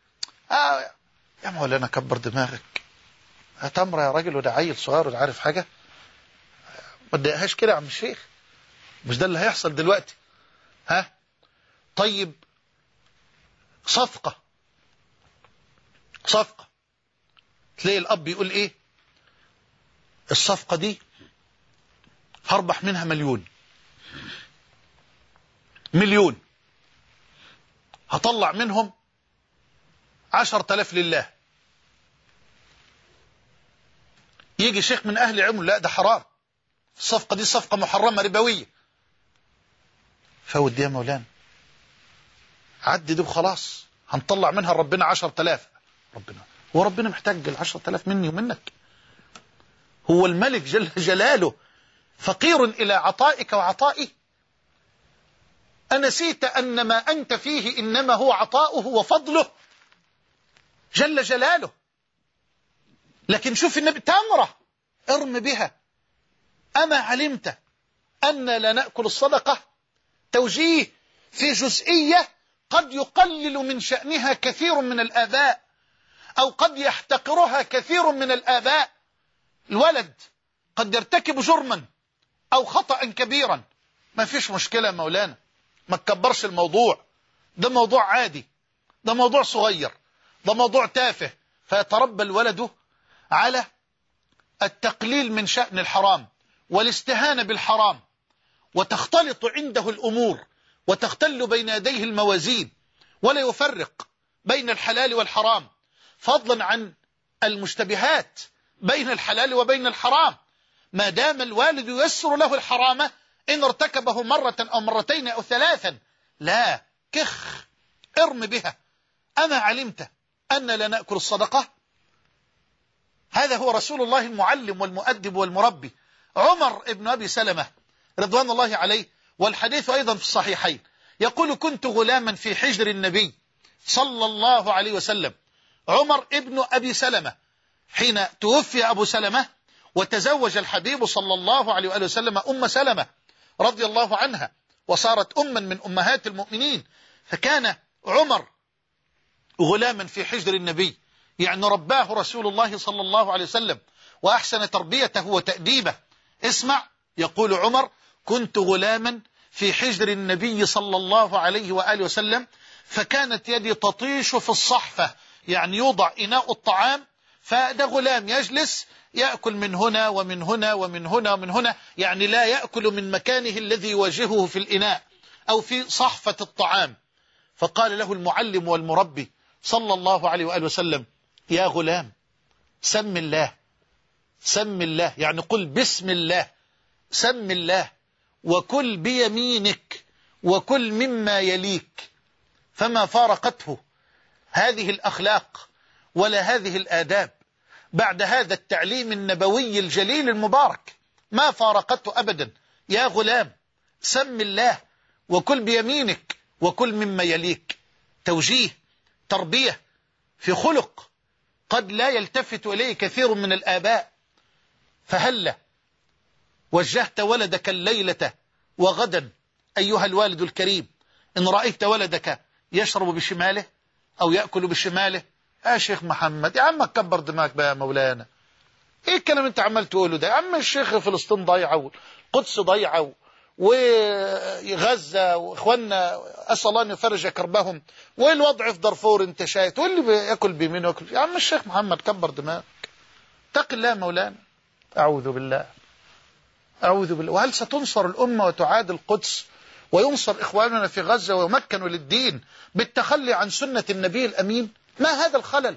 يا مولانا كبر دماغك، تمرة يا راجل، وده عيل صغير وده عارف حاجة، ما تضايقهاش كده يا عم الشيخ، مش ده اللي هيحصل دلوقتي. طيب، صفقة تلاقي الأب يقول إيه؟ الصفقة دي هربح منها مليون، هطلع منهم 10,000 لله. يجي شيخ من أهل العلم، لا ده حرام، الصفقة دي صفقة محرمة ربوية. فود دي يا مولانا، عدي دي وخلاص، هنطلع منها ربنا 10,000. ربنا محتاج 10,000 مني ومنك؟ هو الملك جل جلاله فقير إلى عطائك وعطائي؟ أنسيت أن ما أنت فيه إنما هو عطاؤه وفضله جل جلاله؟ لكن شوف النبي، تمرة ارم بها. أما علمت أن لا نأكل الصدقة؟ توجيه في جزئية قد يقلل من شأنها كثير من الآباء، أو قد يحتقرها كثير من الآباء. الولد قد يرتكب جرما أو خطأ كبيرا، ما فيش مشكلة مولانا، ما تكبرش الموضوع، ده موضوع عادي، ده موضوع صغير، ده موضوع تافه. فيتربى الولد على التقليل من شأن الحرام والاستهانة بالحرام، وتختلط عنده الأمور وتختل بين يديه الموازين، ولا يفرق بين الحلال والحرام، فضلا عن المشتبهات بين الحلال وبين الحرام. ما دام الوالد ييسر له الحرام إن ارتكبه مرة أو مرتين أو ثلاثا، لا، كخ، ارم بها. أما علمت أن لا نأكل الصدقة؟ هذا هو رسول الله المعلم والمؤدب والمربي. عمر ابن أبي سلمة رضوان الله عليه، والحديث أيضا في الصحيحين، يقول كنت غلاما في حجر النبي صلى الله عليه وسلم. عمر ابن أبي سلمة حين توفي أبو سلمة وتزوج الحبيب صلى الله عليه وآله وسلم أم سلمة رضي الله عنها، وصارت أما من أمهات المؤمنين. فكان عمر غلاما في حجر النبي، يعني رباه رسول الله صلى الله عليه وسلم وأحسن تربيته وتأديبه. اسمع، يقول عمر كنت غلاما في حجر النبي صلى الله عليه وآله وسلم، فكانت يدي تطيش في الصحفة، يعني يوضع إناء الطعام، فده غلام يجلس يأكل من هنا ومن هنا ومن هنا ومن هنا، يعني لا يأكل من مكانه الذي يواجهه في الإناء أو في صحفة الطعام. فقال له المعلم والمربي صلى الله عليه وآله وسلم يا غلام سم الله، سم الله، يعني قل بسم الله، سم الله وكل بيمينك وكل مما يليك. فما فارقته هذه الأخلاق ولا هذه الآداب بعد هذا التعليم النبوي الجليل المبارك، ما فارقته أبدا. يا غلام سم الله وكل بيمينك وكل مما يليك. توجيه، تربية في خلق قد لا يلتفت إليه كثير من الآباء. فهل وجهت ولدك الليلة وغدا أيها الوالد الكريم إن رأيت ولدك يشرب بشماله أو يأكل بشماله، يا شيخ محمد يا عم كبر دماغك بقى يا مولانا، ايه الكلام انت عمال تقوله ده يا عم؟ الشيخ فلسطين ضايعه والقدس ضايعه وغزة واخواننا اسال الله ان يفرج كربهم، والوضع في دارفور انت شايف، واللي بياكل بيمين وياكل يا عم الشيخ محمد كبر دماغك، اتق الله مولانا. اعوذ بالله اعوذ بالله. وهل ستنصر الامه وتعاد القدس وينصر اخواننا في غزة ويمكنوا للدين بالتخلي عن سنة النبي الامين؟ ما هذا الخلل؟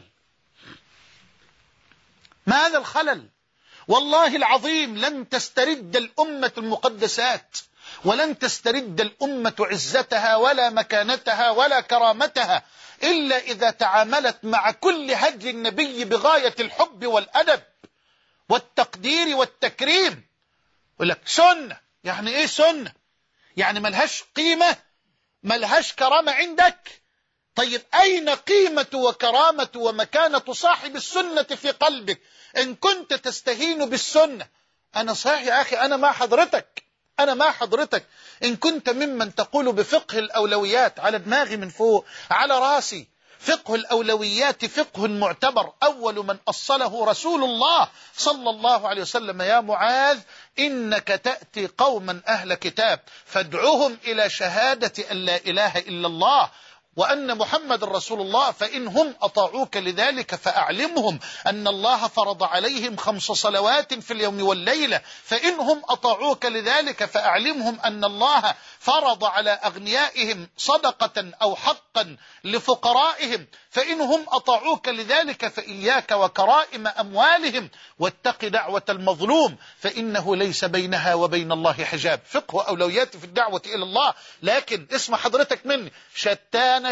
ما هذا الخلل؟ والله العظيم لن تسترد الأمة المقدسات، ولن تسترد الأمة عزتها ولا مكانتها ولا كرامتها إلا إذا تعاملت مع كل هدي النبي بغاية الحب والأدب والتقدير والتكريم. يقول لك سنة، يعني إيه سنة؟ يعني ملهاش قيمة، ملهاش كرامة عندك؟ طيب أين قيمة وكرامة ومكانة صاحب السنة في قلبك إن كنت تستهين بالسنة؟ أنا صحيح يا أخي، أنا مع حضرتك، أنا مع حضرتك. إن كنت ممن تقول بفقه الأولويات، على دماغي من فوق على راسي، فقه الأولويات فقه معتبر، أول من أصله رسول الله صلى الله عليه وسلم. يا معاذ إنك تأتي قوما أهل كتاب فادعوهم إلى شهادة أن لا إله إلا الله وأن محمد رسول الله، فإن هم أطاعوك لذلك فأعلمهم أن الله فرض عليهم 5 صلوات في اليوم والليلة، فإن هم أطاعوك لذلك فأعلمهم أن الله فرض على أغنيائهم صدقة أو حقا لفقرائهم، فإن هم أطاعوك لذلك فإياك وكرائم أموالهم، واتق دعوة المظلوم فإنه ليس بينها وبين الله حجاب. فقه أولويات في الدعوة إلى الله. لكن اسمع حضرتك مني، شتان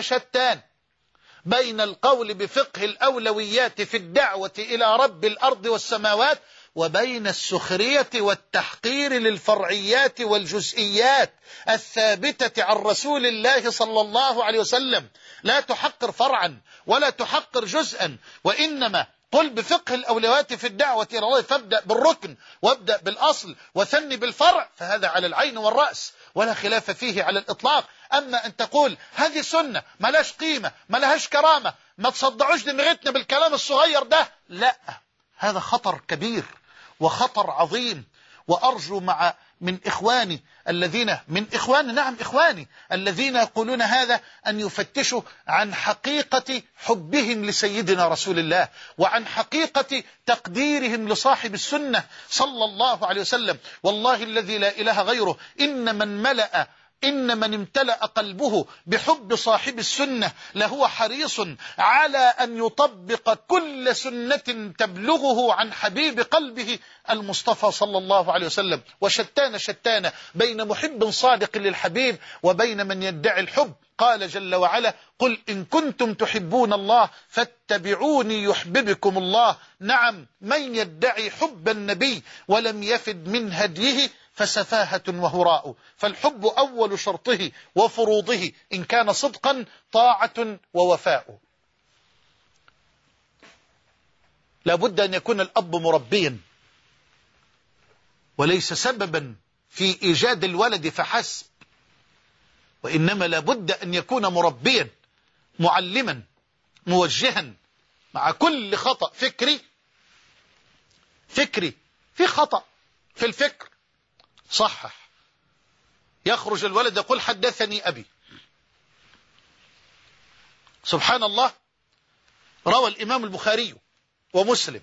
بين القول بفقه الأولويات في الدعوة إلى رب الأرض والسماوات وبين السخرية والتحقير للفرعيات والجزئيات الثابتة عن رسول الله صلى الله عليه وسلم. لا تحقر فرعا ولا تحقر جزءا، وإنما قل بفقه الأولويات في الدعوة إلى الله، فابدأ بالركن وابدأ بالأصل وثني بالفرع، فهذا على العين والرأس ولا خلاف فيه على الإطلاق. أما أن تقول هذه سنة ملاش قيمة ملهاش كرامة، ما تصدعوش دماغتنا بالكلام الصغير ده، لا، هذا خطر كبير وخطر عظيم. وأرجو من إخواني الذين نعم إخواني الذين يقولون هذا أن يفتشوا عن حقيقة حبهم لسيدنا رسول الله وعن حقيقة تقديرهم لصاحب السنة صلى الله عليه وسلم. والله الذي لا إله غيره إن من امتلأ قلبه بحب صاحب السنة لهو حريص على أن يطبق كل سنة تبلغه عن حبيب قلبه المصطفى صلى الله عليه وسلم. وشتان بين محب صادق للحبيب وبين من يدعي الحب. قال جل وعلا قل إن كنتم تحبون الله فاتبعوني يحببكم الله. نعم، من يدعي حب النبي ولم يفد من هديه فسفاهة وهراء. فالحب أول شرطه وفروضه إن كان صدقا طاعة ووفاء. لابد أن يكون الأب مربيا وليس سببا في إيجاد الولد فحسب، وإنما لابد أن يكون مربيا معلما موجها مع كل خطأ فكري في خطأ في الفكر صحح. يخرج الولد يقول حدثني أبي. سبحان الله، روى الإمام البخاري ومسلم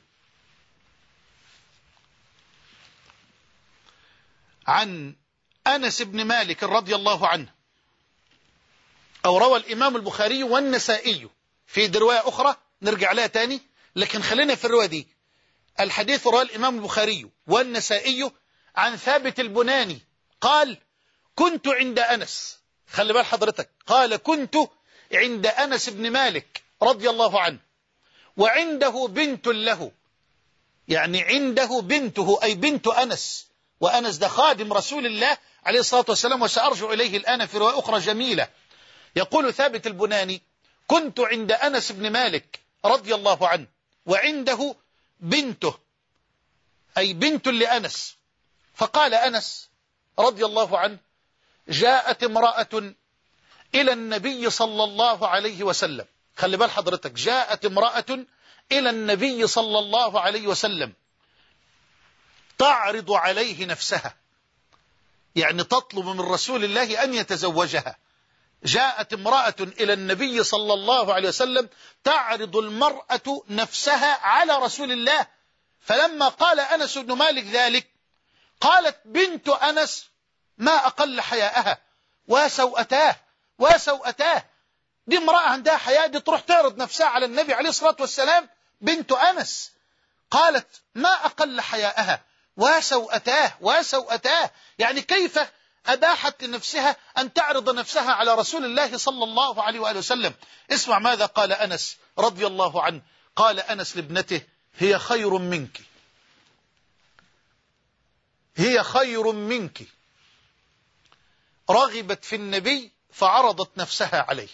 عن أنس بن مالك رضي الله عنه، أو روى الإمام البخاري والنسائي في رواية أخرى نرجع لها تاني، لكن خلينا في الرواية دي. الحديث رواه الإمام البخاري والنسائي عن ثابت البناني قال كنت عند أنس، خلي بال حضرتك، قال كنت عند أنس بن مالك رضي الله عنه وعنده بنت له، يعني عنده بنته أي بنت أنس، وأنس ده خادم رسول الله عليه الصلاة والسلام، وسأرجع إليه الآن في رواية أخرى جميلة. يقول ثابت البناني كنت عند أنس بن مالك رضي الله عنه وعنده بنته أي بنت لأنس، فقال أنس رضي الله عنه جاءت امرأة إلى النبي صلى الله عليه وسلم. خلي بال حضرتك، جاءت امرأة إلى النبي صلى الله عليه وسلم تعرض عليه نفسها، يعني تطلب من رسول الله أن يتزوجها. جاءت امرأة إلى النبي صلى الله عليه وسلم تعرض المرأة نفسها على رسول الله، فلما قال أنس بن مالك ذلك قالت بنت أنس ما أقل حياءها وسوءتاه وسوءتاه. دي امرأة عندها حياء، دي تروح تعرض نفسها على النبي عليه الصلاة والسلام. بنت أنس قالت ما أقل حياءها وسوءتاه وسوءتاه، يعني كيف أباحت لنفسها أن تعرض نفسها على رسول الله صلى الله عليه وآله وسلم. اسمع ماذا قال أنس رضي الله عنه. قال أنس لابنته هي خير منك، هي خير منك، رغبت في النبي فعرضت نفسها عليه.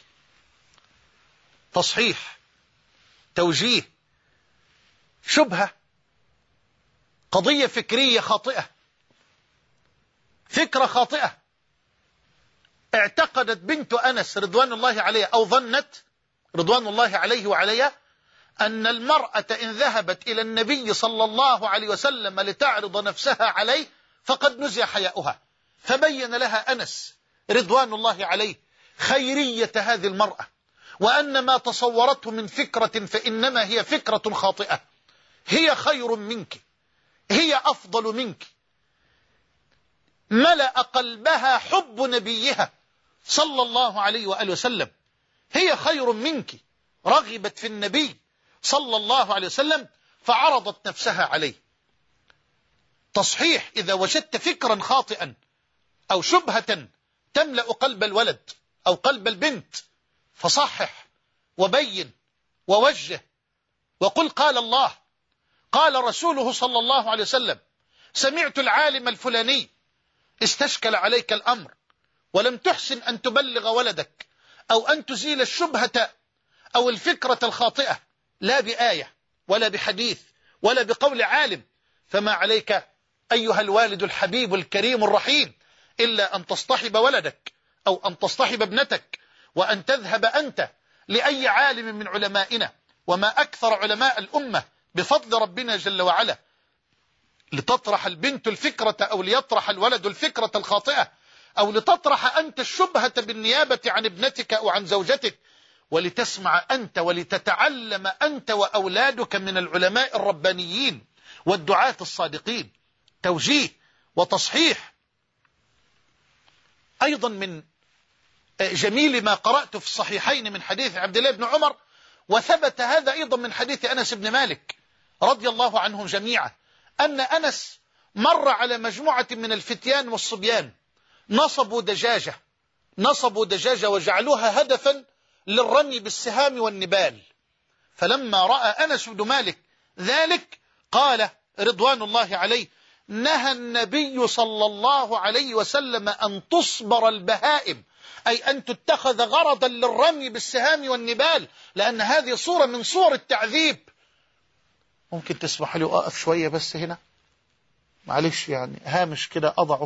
تصحيح، توجيه، شبهة، قضية فكرية خاطئة، فكرة خاطئة. اعتقدت بنت أنس رضوان الله عليها أو ظنت رضوان الله عليه وعليها أن المرأة إن ذهبت إلى النبي صلى الله عليه وسلم لتعرض نفسها عليه فقد نزع حياؤها، فبين لها أنس رضوان الله عليه خيرية هذه المرأة، وأن ما تصورته من فكرة فإنما هي فكرة خاطئة. هي خير منك، هي أفضل منك، ملأ قلبها حب نبيها صلى الله عليه وآله وسلم. هي خير منك، رغبت في النبي صلى الله عليه وسلم فعرضت نفسها عليه. تصحيح، إذا وجدت فكرا خاطئا أو شبهة تملأ قلب الولد أو قلب البنت فصحح وبين ووجه وقل قال الله قال رسوله صلى الله عليه وسلم. سمعت العالم الفلاني استشكل عليك الأمر ولم تحسن أن تبلغ ولدك أو أن تزيل الشبهة أو الفكرة الخاطئة، لا بآية ولا بحديث ولا بقول عالم، فما عليك أيها الوالد الحبيب الكريم الرحيم إلا أن تصطحب ولدك أو أن تصطحب ابنتك وأن تذهب أنت لأي عالم من علمائنا، وما أكثر علماء الأمة بفضل ربنا جل وعلا، لتطرح البنت الفكرة أو ليطرح الولد الفكرة الخاطئة، أو لتطرح أنت الشبهة بالنيابة عن ابنتك أو عن زوجتك، ولتسمع أنت ولتتعلم أنت وأولادك من العلماء الربانيين والدعاة الصادقين. توجيه وتصحيح. أيضا من جميل ما قرأت في الصحيحين من حديث عبد الله بن عمر، وثبت هذا أيضا من حديث أنس بن مالك رضي الله عنهم جميعا، أن أنس مر على مجموعة من الفتيان والصبيان نصبوا دجاجة وجعلوها هدفا للرمي بالسهام والنبال. فلما رأى أنس بن مالك ذلك قال رضوان الله عليه نهى النبي صلى الله عليه وسلم أن تصبر البهائم، أي أن تتخذ غرضا للرمي بالسهام والنبال، لأن هذه صورة من صور التعذيب. ممكن تسمح لي أقف شوية بس هنا، معلش يعني هامش كده أضعه.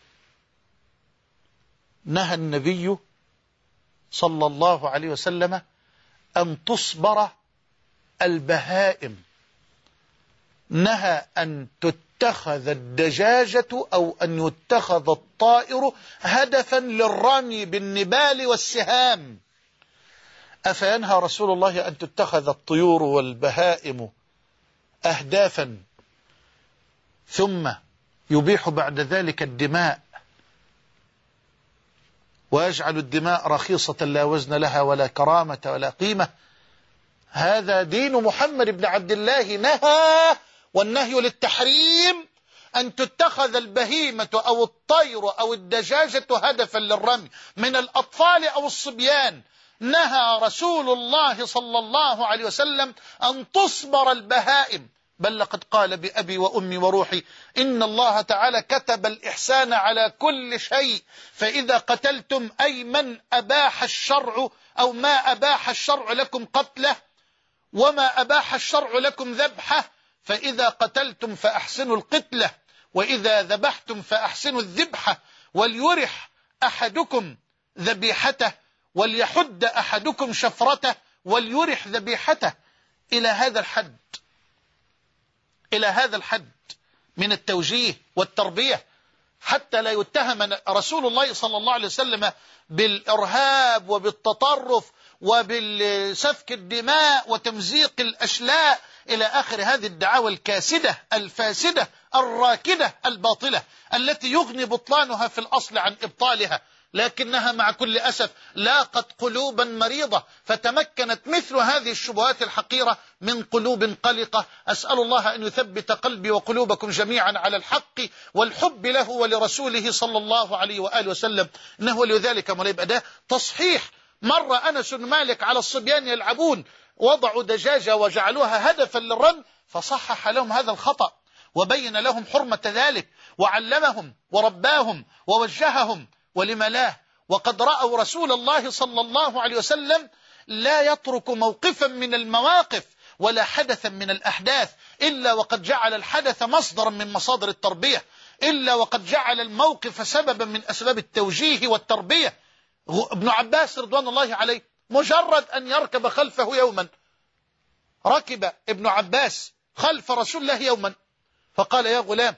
نهى النبي صلى الله عليه وسلم أن تصبر البهائم، نهى أن تتخذ الدجاجة أو أن يتخذ الطائر هدفا للرمي بالنبال والسهام. أفينهى رسول الله أن تتخذ الطيور والبهائم أهدافا ثم يبيح بعد ذلك الدماء ويجعل الدماء رخيصة لا وزن لها ولا كرامة ولا قيمة؟ هذا دين محمد بن عبد الله. نهى، والنهي للتحريم، أن تتخذ البهيمة أو الطير أو الدجاجة هدفا للرمي من الأطفال أو الصبيان. نهى رسول الله صلى الله عليه وسلم أن تصبر البهائم، بل لقد قال بأبي وأمي وروحي إن الله تعالى كتب الإحسان على كل شيء، فإذا قتلتم أي من أباح الشرع أو ما أباح الشرع لكم قتله وما أباح الشرع لكم ذبحه، فإذا قتلتم فأحسنوا القتلة وإذا ذبحتم فأحسنوا الذبحة، وليرح أحدكم ذبيحته وليحد أحدكم شفرته وليرح ذبيحته. إلى هذا الحد، إلى هذا الحد من التوجيه والتربية، حتى لا يتهم رسول الله صلى الله عليه وسلم بالإرهاب وبالتطرف وبالسفك الدماء وتمزيق الأشلاء إلى آخر هذه الدعاوى الكاسدة الفاسدة الراكدة الباطلة التي يغني بطلانها في الأصل عن إبطالها، لكنها مع كل أسف لاقت قلوبا مريضة، فتمكنت مثل هذه الشبهات الحقيرة من قلوب قلقة. أسأل الله أن يثبت قلبي وقلوبكم جميعا على الحق والحب له ولرسوله صلى الله عليه وآله وسلم، إنه ولي ذلك مليب أداه. تصحيح: مر أنس بن مالك على الصبيان يلعبون، وضعوا دجاجة وجعلوها هدفا للرمي، فصحح لهم هذا الخطأ وبين لهم حرمة ذلك وعلمهم ورباهم ووجههم. ولم لا؟ وقد رأوا رسول الله صلى الله عليه وسلم لا يترك موقفا من المواقف ولا حدثا من الأحداث إلا وقد جعل الحدث مصدرا من مصادر التربية، إلا وقد جعل الموقف سببا من أسباب التوجيه والتربية. ابن عباس رضوان الله عليه مجرد أن يركب خلفه يوما، ركب ابن عباس خلف رسول الله يوما فقال: يا غلام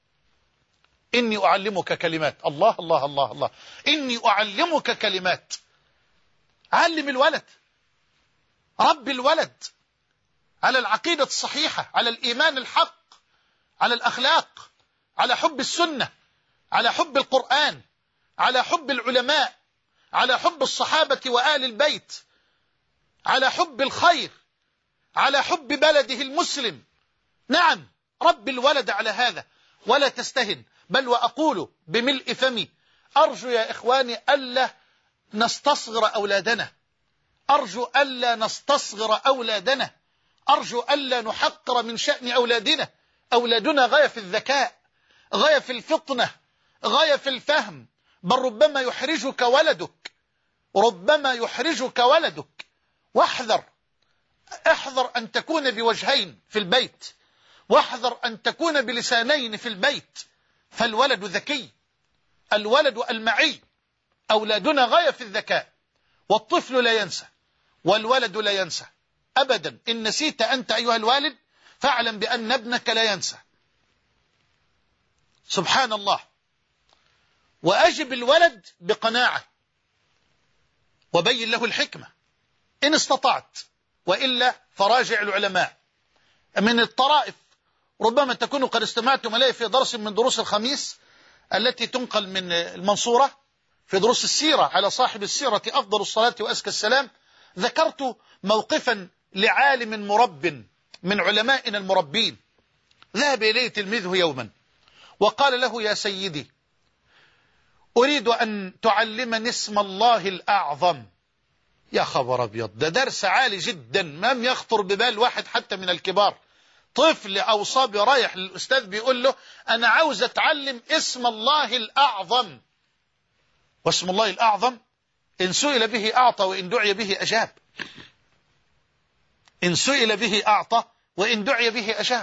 إني أعلمك كلمات. الله الله الله الله، إني أعلمك كلمات. علم الولد، رب الولد على العقيدة الصحيحة، على الإيمان الحق، على الأخلاق، على حب السنة، على حب القرآن، على حب العلماء، على حب الصحابة وآل البيت، على حب الخير، على حب بلده المسلم. نعم، رب الولد على هذا ولا تستهن. بل وأقول بملء فمي: أرجو يا إخواني ألا نستصغر أولادنا، أرجو ألا نستصغر أولادنا، أرجو ألا نحقر من شأن أولادنا. أولادنا غاية في الذكاء، غاية في الفطنة، غاية في الفهم، بل ربما يحرجك ولدك، ربما يحرجك ولدك. واحذر، احذر أن تكون بوجهين في البيت، واحذر أن تكون بلسانين في البيت، فالولد ذكي، الولد المعي. أولادنا غاية في الذكاء، والطفل لا ينسى والولد لا ينسى أبدا. إن نسيت أنت أيها الوالد فاعلم بأن ابنك لا ينسى. سبحان الله. وأجب الولد بقناعة وبين له الحكمة إن استطعت، وإلا فراجع العلماء. من الطرائف ربما تكون قد استمعتم إليه في درس من دروس الخميس التي تنقل من المنصورة في دروس السيرة على صاحب السيرة أفضل الصلاة وأزكى السلام. ذكرت موقفا لعالم مرب من علمائنا المربين، ذهب إليه تلميذه يوما وقال له: يا سيدي، أريد أن تعلمني اسم الله الأعظم. يا خبر أبيض، ده درس عالي جدا ما يخطر ببال واحد حتى من الكبار. طفل أو صبي رايح للأستاذ بيقول له: أنا عاوز أتعلم اسم الله الأعظم. واسم الله الأعظم إن سئل به أعطى وإن دعي به أجاب، إن سئل به أعطى وإن دعي به أجاب.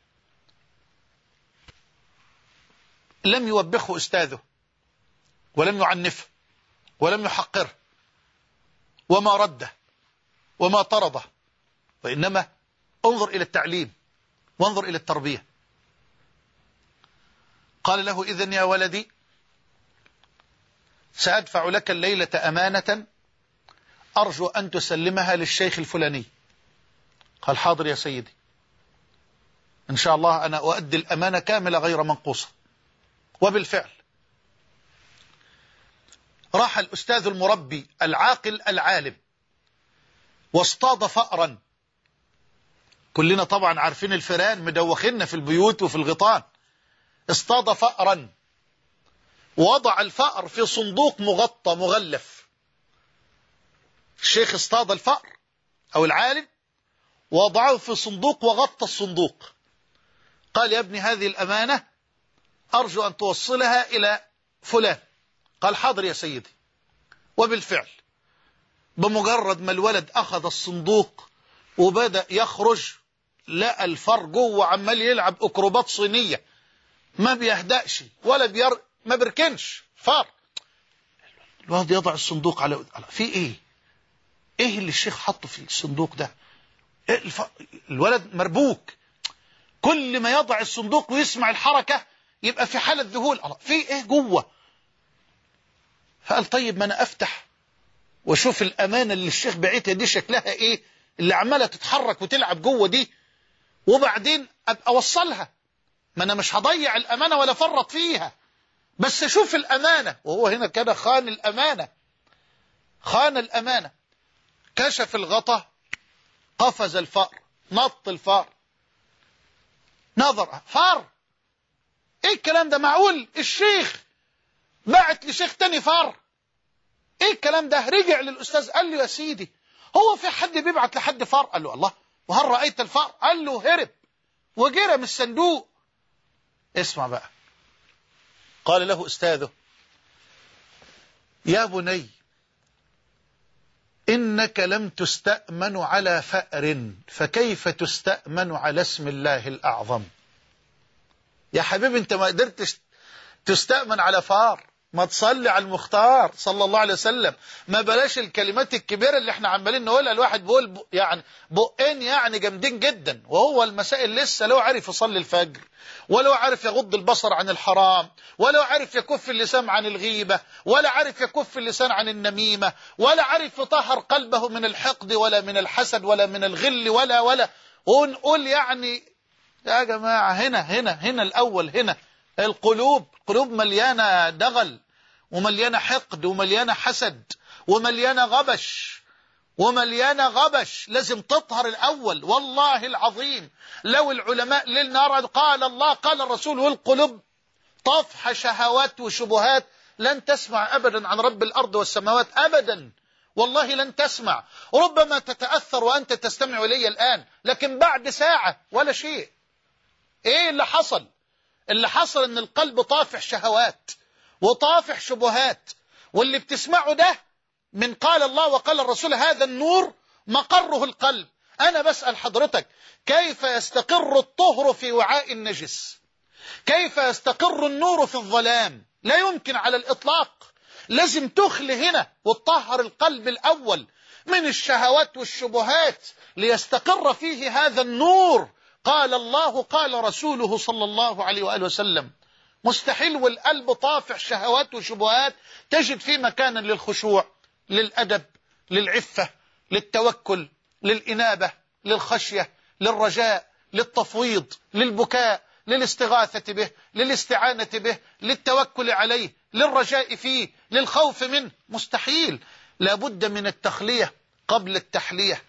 لم يوبخه أستاذه ولم يعنفه ولم يحقره وما رده وما طرده، وإنما انظر إلى التعليم وانظر إلى التربية. قال له: إذن يا ولدي سأدفع لك الليلة أمانة أرجو أن تسلمها للشيخ الفلاني. قال: حاضر يا سيدي، إن شاء الله أنا أؤدي الأمانة كاملة غير منقوصة. وبالفعل راح الأستاذ المربي العاقل العالم واصطاد فأرا. كلنا طبعا عارفين الفئران مدوخين في البيوت وفي الغيطان. اصطاد فأرا، ووضع الفأر في صندوق مغطى مغلف. الشيخ اصطاد الفأر أو العالم ووضعه في صندوق وغطى الصندوق. قال: يا ابني هذه الأمانة أرجو أن توصلها إلى فلان. قال: حاضر يا سيدي. وبالفعل بمجرد ما الولد أخذ الصندوق وبدأ يخرج لقى الفار جوه عمال يلعب أكروبات صينية، ما بيهدأش ولا ما بيركنش فار. الواد يضع الصندوق على في ايه اللي الشيخ حطه في الصندوق ده؟ الولد مربوك، كل ما يضع الصندوق ويسمع الحركة يبقى في حالة ذهول، في ايه جوه؟ فقال طيب ما انا افتح واشوف الامانة اللي الشيخ بعتها دي شكلها ايه، اللي عمالة تتحرك وتلعب جوه دي، وبعدين ابقى اوصلها. ما انا مش هضيع الامانة ولا فرط فيها، بس اشوف الامانة. وهو هنا كده خان الامانة، خان الامانة. كشف الغطا، قفز الفأر، نط الفأر، نظر فار. ايه الكلام ده؟ معقول الشيخ بعت لشيخ تاني فار؟ ايه الكلام ده؟ رجع للأستاذ قال له يا سيدي هو في حد بيبعت لحد فار؟ قال له الله، وهل رأيت الفار؟ قال له هرب وجرى من الصندوق. اسمع بقى، قال له أستاذه يا بني إنك لم تستأمن على فأر، فكيف تستأمن على اسم الله الأعظم؟ يا حبيبي انت ما قدرتش تستأمن على فار، ما تصلي على المختار صلى الله عليه وسلم. ما بلاش الكلمات الكبيرة اللي احنا عمالين نقولها. الواحد بيقول يعني بقين يعني جامدين جدا، وهو المسائل لسه لو عارف يصلي الفجر، ولو عارف يغض البصر عن الحرام، ولو عارف يكف اللسان عن الغيبة، ولا عارف يكف اللسان عن النميمة، ولا عارف يطهر قلبه من الحقد ولا من الحسد ولا من الغل ولا ونقول يعني يا جماعة هنا الأول، هنا القلوب مليانة دغل ومليانة حقد ومليانة حسد ومليانة غبش لازم تطهر الأول. والله العظيم لو العلماء ليل نهار قال الله قال الرسول والقلوب طفح شهوات وشبهات لن تسمع أبدا عن رب الأرض والسماوات أبدا، والله لن تسمع. ربما تتأثر وأنت تستمع إلي الآن، لكن بعد ساعة ولا شيء. ايه اللي حصل؟ اللي حصل ان القلب طافح شهوات وطافح شبهات، واللي بتسمعه ده من قال الله وقال الرسول هذا النور مقره القلب. انا بسأل حضرتك كيف يستقر الطهر في وعاء النجس؟ كيف يستقر النور في الظلام؟ لا يمكن على الإطلاق. لازم تخلي هنا وتطهر القلب الأول من الشهوات والشبهات ليستقر فيه هذا النور. قال الله قال رسوله صلى الله عليه وآله وسلم. مستحيل والقلب طافح شهوات وشبهات تجد فيه مكانا للخشوع، للأدب، للعفة، للتوكل، للإنابة، للخشية، للرجاء، للتفويض، للبكاء، للاستغاثة به، للاستعانة به، للتوكل عليه، للرجاء فيه، للخوف منه. مستحيل. لابد من التخلية قبل التحلية.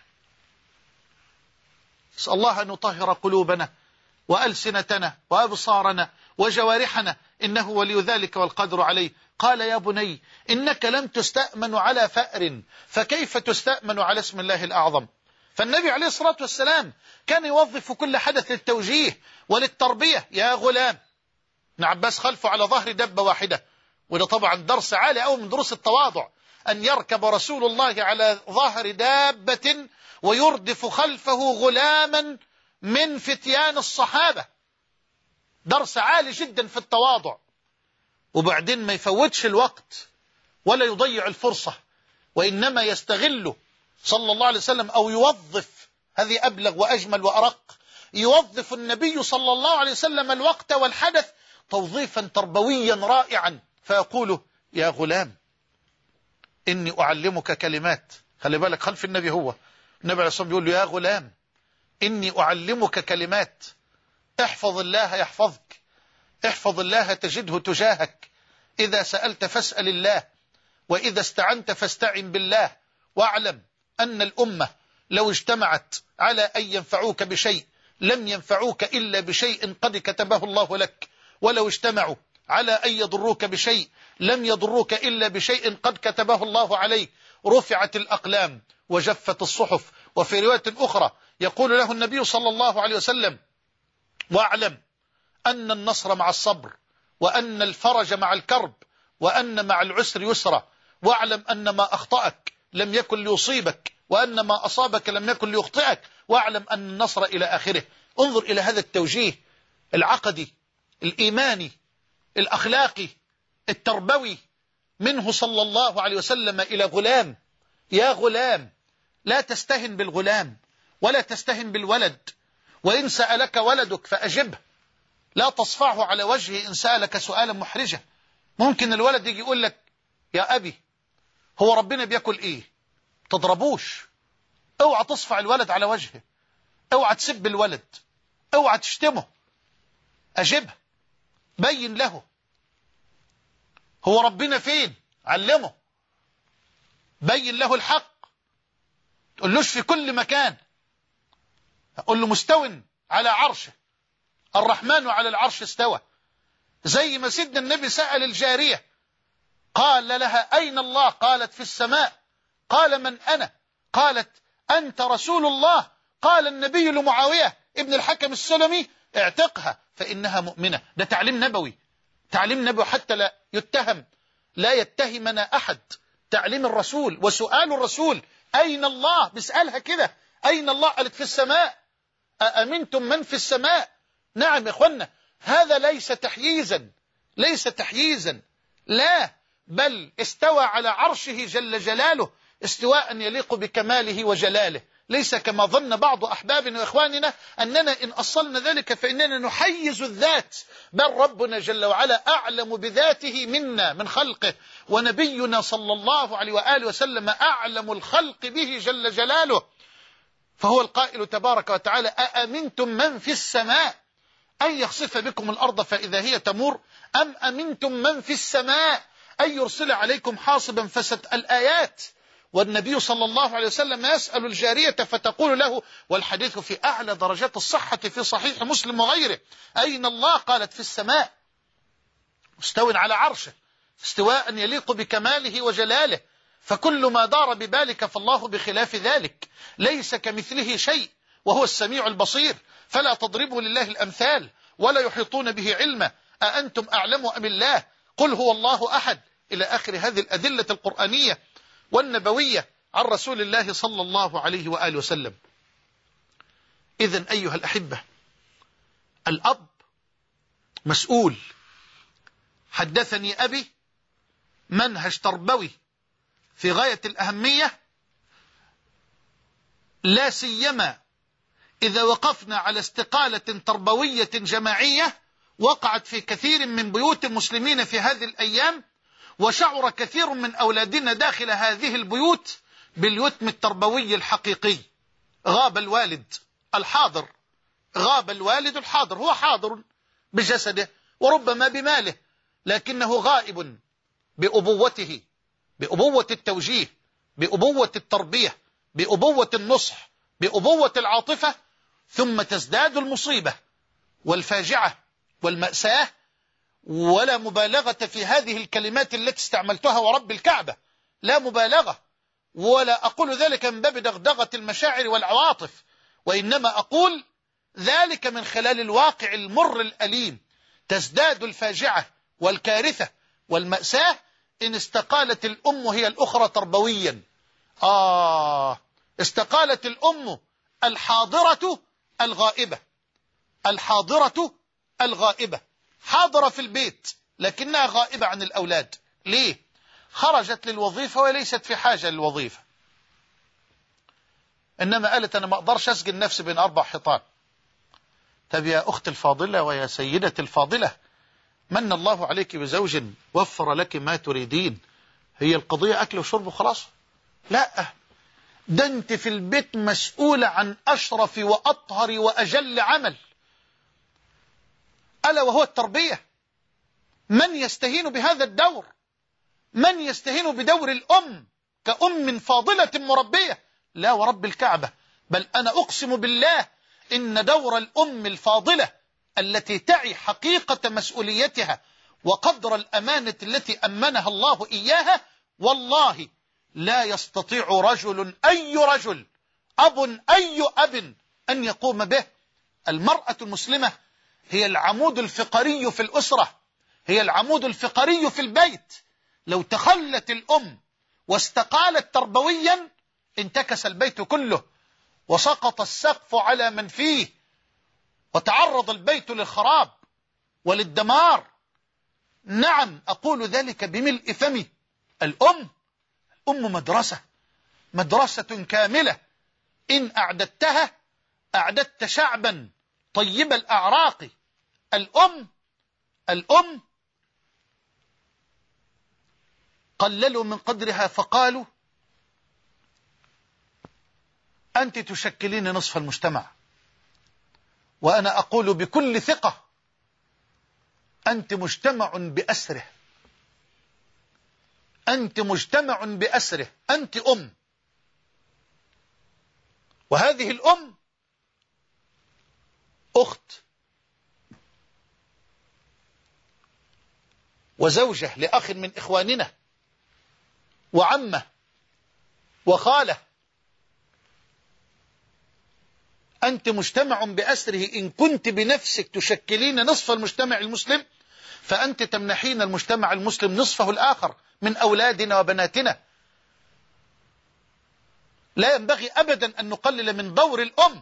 اسأل الله أن يطهر قلوبنا وألسنتنا وأبصارنا وجوارحنا، إنه ولي ذلك والقدر عليه. قال يا بني إنك لم تستأمن على فأر، فكيف تستأمن على اسم الله الأعظم؟ فالنبي عليه الصلاة والسلام كان يوظف كل حدث للتوجيه وللتربية. يا غلام، ابن عباس خلفه على ظهر دبة واحدة، وده طبعا درس عالي أو من دروس التواضع، أن يركب رسول الله على ظهر دابة ويردف خلفه غلاما من فتيان الصحابة. درس عالي جدا في التواضع. وبعدين ما يفوتش الوقت ولا يضيع الفرصة، وإنما يستغله صلى الله عليه وسلم أو يوظف، هذه أبلغ وأجمل وأرق، يوظف النبي صلى الله عليه وسلم الوقت والحدث توظيفا تربويا رائعا، فيقول يا غلام إني أعلمك كلمات. خلي بالك خلف النبي، هو النبي عليه الصلاة والسلام يقول له يا غلام إني أعلمك كلمات، احفظ الله يحفظك، احفظ الله تجده تجاهك، إذا سألت فاسأل الله، وإذا استعنت فاستعن بالله، واعلم أن الأمة لو اجتمعت على أن ينفعوك بشيء لم ينفعوك إلا بشيء قد كتبه الله لك، ولو اجتمعوا على أن يضروك بشيء لم يضروك إلا بشيء قد كتبه الله عليك. رفعت الأقلام وجفت الصحف. وفي رواية أخرى يقول له النبي صلى الله عليه وسلم واعلم أن النصر مع الصبر، وأن الفرج مع الكرب، وأن مع العسر يسرا، واعلم أن ما أخطأك لم يكن ليصيبك، وأن ما أصابك لم يكن ليخطئك، واعلم أن النصر إلى آخره. انظر إلى هذا التوجيه العقدي الإيماني الأخلاقي التربوي منه صلى الله عليه وسلم إلى غلام: يا غلام، لا تستهن بالغلام ولا تستهن بالولد، وإن سألك ولدك فأجبه، لا تصفعه على وجهه إن سألك سؤالا محرجا. ممكن الولد يجي يقول لك: يا أبي، هو ربنا بياكل إيه؟ تضربوش. اوعى تصفع الولد على وجهه، اوعى تسب الولد، اوعى تشتمه. أجبه، بين له هو ربنا فين، علمه، بين له الحق. تقولوش في كل مكان، أقول له مستو على عرشه، الرحمن على العرش استوى. زي ما سيدنا النبي سأل الجارية قال لها: أين الله؟ قالت: في السماء. قال: من أنا؟ قالت: أنت رسول الله. قال النبي لمعاوية ابن الحكم السلمي: اعتقها فإنها مؤمنة. ده تعليم نبوي، تعليم نبوي حتى لا يتهمنا أحد. تعليم الرسول وسؤال الرسول: أين الله؟ بيسألها كده: أين الله؟ قالت: في السماء. أأمنتم من في السماء؟ نعم يا إخوانا، هذا ليس تحييزا، لا، بل استوى على عرشه جل جلاله استواء يليق بكماله وجلاله، ليس كما ظن بعض أحبابنا وإخواننا أننا إن أصلنا ذلك فإننا نحيز الذات، بل ربنا جل وعلا أعلم بذاته منا من خلقه، ونبينا صلى الله عليه وآله وسلم أعلم الخلق به جل جلاله. فهو القائل تبارك وتعالى: أأمنتم من في السماء أن يخسف بكم الأرض فإذا هي تمور، أم أمنتم من في السماء أن يرسل عليكم حاصبا الآيات. والنبي صلى الله عليه وسلم يسأل الجارية فتقول له، والحديث في أعلى درجات الصحة في صحيح مسلم وغيره: أين الله؟ قالت: في السماء، مستو على عرشه استواء يليق بكماله وجلاله. فكل ما دار ببالك فالله بخلاف ذلك، ليس كمثله شيء وهو السميع البصير، فلا تضربوا لله الأمثال ولا يحيطون به علما. أأنتم أعلم أم الله؟ قل هو الله أحد، إلى آخر هذه الأدلة القرآنية والنبوية عن رسول الله صلى الله عليه وآله وسلم. إذن أيها الأحبة، الأب مسؤول. حدثني أبي منهج تربوي في غاية الأهمية، لا سيما إذا وقفنا على استقالة تربوية جماعية وقعت في كثير من بيوت المسلمين في هذه الأيام، وشعر كثير من أولادنا داخل هذه البيوت باليتم التربوي الحقيقي. غاب الوالد الحاضر، غاب الوالد الحاضر، هو حاضر بجسده وربما بماله، لكنه غائب بأبوته، بأبوة التوجيه، بأبوة التربية، بأبوة النصح، بأبوة العاطفة. ثم تزداد المصيبة والفاجعة والمأساة، ولا مبالغة في هذه الكلمات التي استعملتها ورب الكعبة، لا مبالغة، ولا أقول ذلك من باب دغدغة المشاعر والعواطف، وإنما أقول ذلك من خلال الواقع المر الأليم. تزداد الفاجعة والكارثة والمأساة إن استقالت الأم هي الأخرى تربويا. استقالت الأم الحاضرة الغائبة، الحاضرة الغائبة، حاضرة في البيت لكنها غائبة عن الأولاد. ليه؟ خرجت للوظيفة وليست في حاجة للوظيفة، إنما قالت أنا ما أقدرش أسجن نفسي بين 4 حيطان. طب يا أخت الفاضلة ويا سيدة الفاضلة، من الله عليك بزوج وفر لك ما تريدين، هي القضية أكل وشرب وخلاص؟ لا، ده أنت في البيت مسؤولة عن أشرف وأطهر وأجل عمل، ألا وهو التربية. من يستهين بهذا الدور؟ من يستهين بدور الأم كأم فاضلة مربية؟ لا ورب الكعبة، بل أنا أقسم بالله إن دور الأم الفاضلة التي تعي حقيقة مسؤوليتها وقدر الأمانة التي أمنها الله إياها، والله لا يستطيع رجل، أي رجل، أي أب أن يقوم به. المرأة المسلمة هي العمود الفقري في الأسرة، هي العمود الفقري في البيت. لو تخلت الأم واستقالت تربويا انتكس البيت كله، وسقط السقف على من فيه، وتعرض البيت للخراب وللدمار. نعم، أقول ذلك بملء فمي، الأم مدرسة كاملة، إن أعددتها أعددت شعبا طيب الأعراق. الأم قللوا من قدرها فقالوا أنت تشكلين نصف المجتمع، وأنا أقول بكل ثقة أنت مجتمع بأسره، أنت مجتمع بأسره، أنت أم، وهذه الأم أخت وزوجة لأخ من إخواننا وعمة وخالة. أنت مجتمع بأسره. إن كنت بنفسك تشكلين نصف المجتمع المسلم، فأنت تمنحين المجتمع المسلم نصفه الآخر من أولادنا وبناتنا. لا ينبغي أبدا أن نقلل من دور الأم.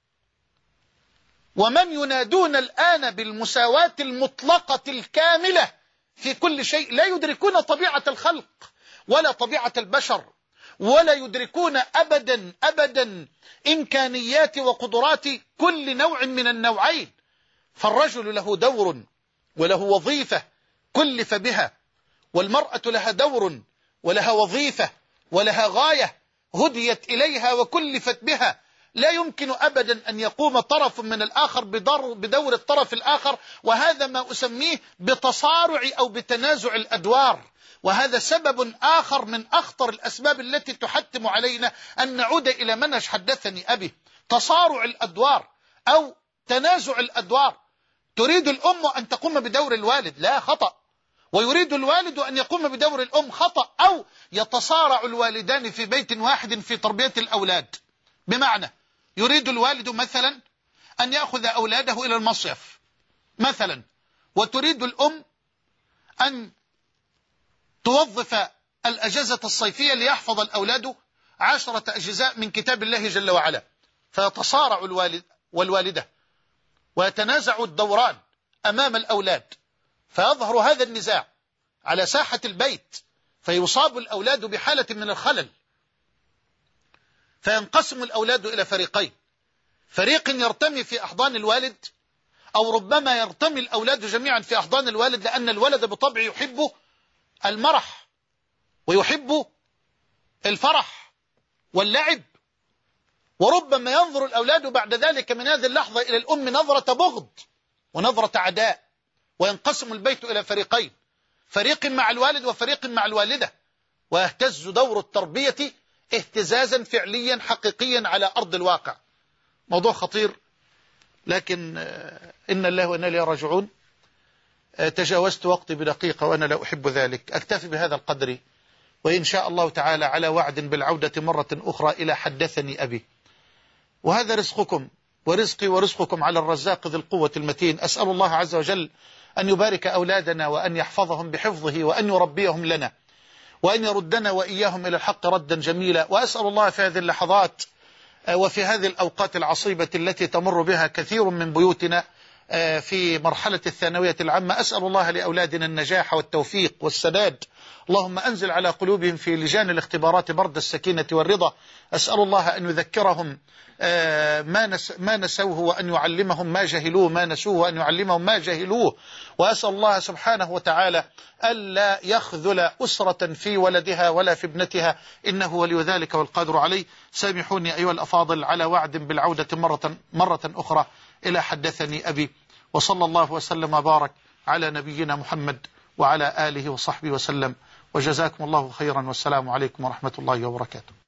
ومن ينادون الآن بالمساواة المطلقة الكاملة في كل شيء لا يدركون طبيعة الخلق ولا طبيعة البشر، ولا يدركون أبدا إمكانيات وقدرات كل نوع من النوعين. فالرجل له دور وله وظيفة كلف بها، والمرأة لها دور ولها وظيفة ولها غاية هديت إليها وكلفت بها. لا يمكن أبدا أن يقوم طرف من الآخر بدور الطرف الآخر، وهذا ما أسميه بتصارع أو بتنازع الأدوار. وهذا سبب آخر من أخطر الأسباب التي تحتم علينا أن نعود إلى منهج حدثني أبي، تصارع الأدوار أو تنازع الأدوار. تريد الأم أن تقوم بدور الوالد، لا، خطأ. ويريد الوالد أن يقوم بدور الأم، خطأ. أو يتصارع الوالدان في بيت واحد في تربية الأولاد. بمعنى يريد الوالد مثلا أن يأخذ أولاده إلى المصيف مثلا، وتريد الأم أن توظف الأجازة الصيفية ليحفظ الأولاد 10 أجزاء من كتاب الله جل وعلا. فيتصارع الوالد والوالدة ويتنازع الدوران أمام الأولاد، فيظهر هذا النزاع على ساحة البيت، فيصاب الأولاد بحالة من الخلل، فينقسم الأولاد إلى فريقين: فريق يرتمي في أحضان الوالد، أو ربما يرتمي الأولاد جميعا في أحضان الوالد، لأن الولد بطبعه يحب المرح ويحب الفرح واللعب. وربما ينظر الأولاد بعد ذلك من هذه اللحظة إلى الأم نظرة بغض ونظرة عداء، وينقسم البيت إلى فريقين: فريق مع الوالد وفريق مع الوالدة، ويهتز دور التربية اهتزازا فعليا حقيقيا على أرض الواقع. موضوع خطير، لكن إن الله وإنا إليه راجعون. تجاوزت وقتي بدقيقة وأنا لا أحب ذلك. أكتفي بهذا القدر، وإن شاء الله تعالى على وعد بالعودة مرة أخرى إلى حدثني أبي. وهذا رزقكم ورزقي ورزقكم على الرزاق ذي القوة المتين. أسأل الله عز وجل أن يبارك أولادنا وأن يحفظهم بحفظه وأن يربيهم لنا وأن يردنا وإياهم إلى الحق ردا جميلا. وأسأل الله في هذه اللحظات وفي هذه الأوقات العصيبة التي تمر بها كثير من بيوتنا في مرحلة الثانوية العامة، أسأل الله لأولادنا النجاح والتوفيق والسداد. اللهم أنزل على قلوبهم في لجان الاختبارات برد السكينة والرضا. أسأل الله أن يذكرهم ما نسوه، وأن يعلمهم ما جهلوه، ما نسوه وأن يعلمهم ما جهلوه. وأسأل الله سبحانه وتعالى ألا يخذل أسرة في ولدها ولا في ابنتها، إنه ولي ذلك والقادر عليه. سامحوني أيها الأفاضل على وعد بالعودة مرة أخرى إلى حدثني أبي. وصلى الله وسلم وبارك على نبينا محمد وعلى آله وصحبه وسلم، وجزاكم الله خيرا، والسلام عليكم ورحمة الله وبركاته.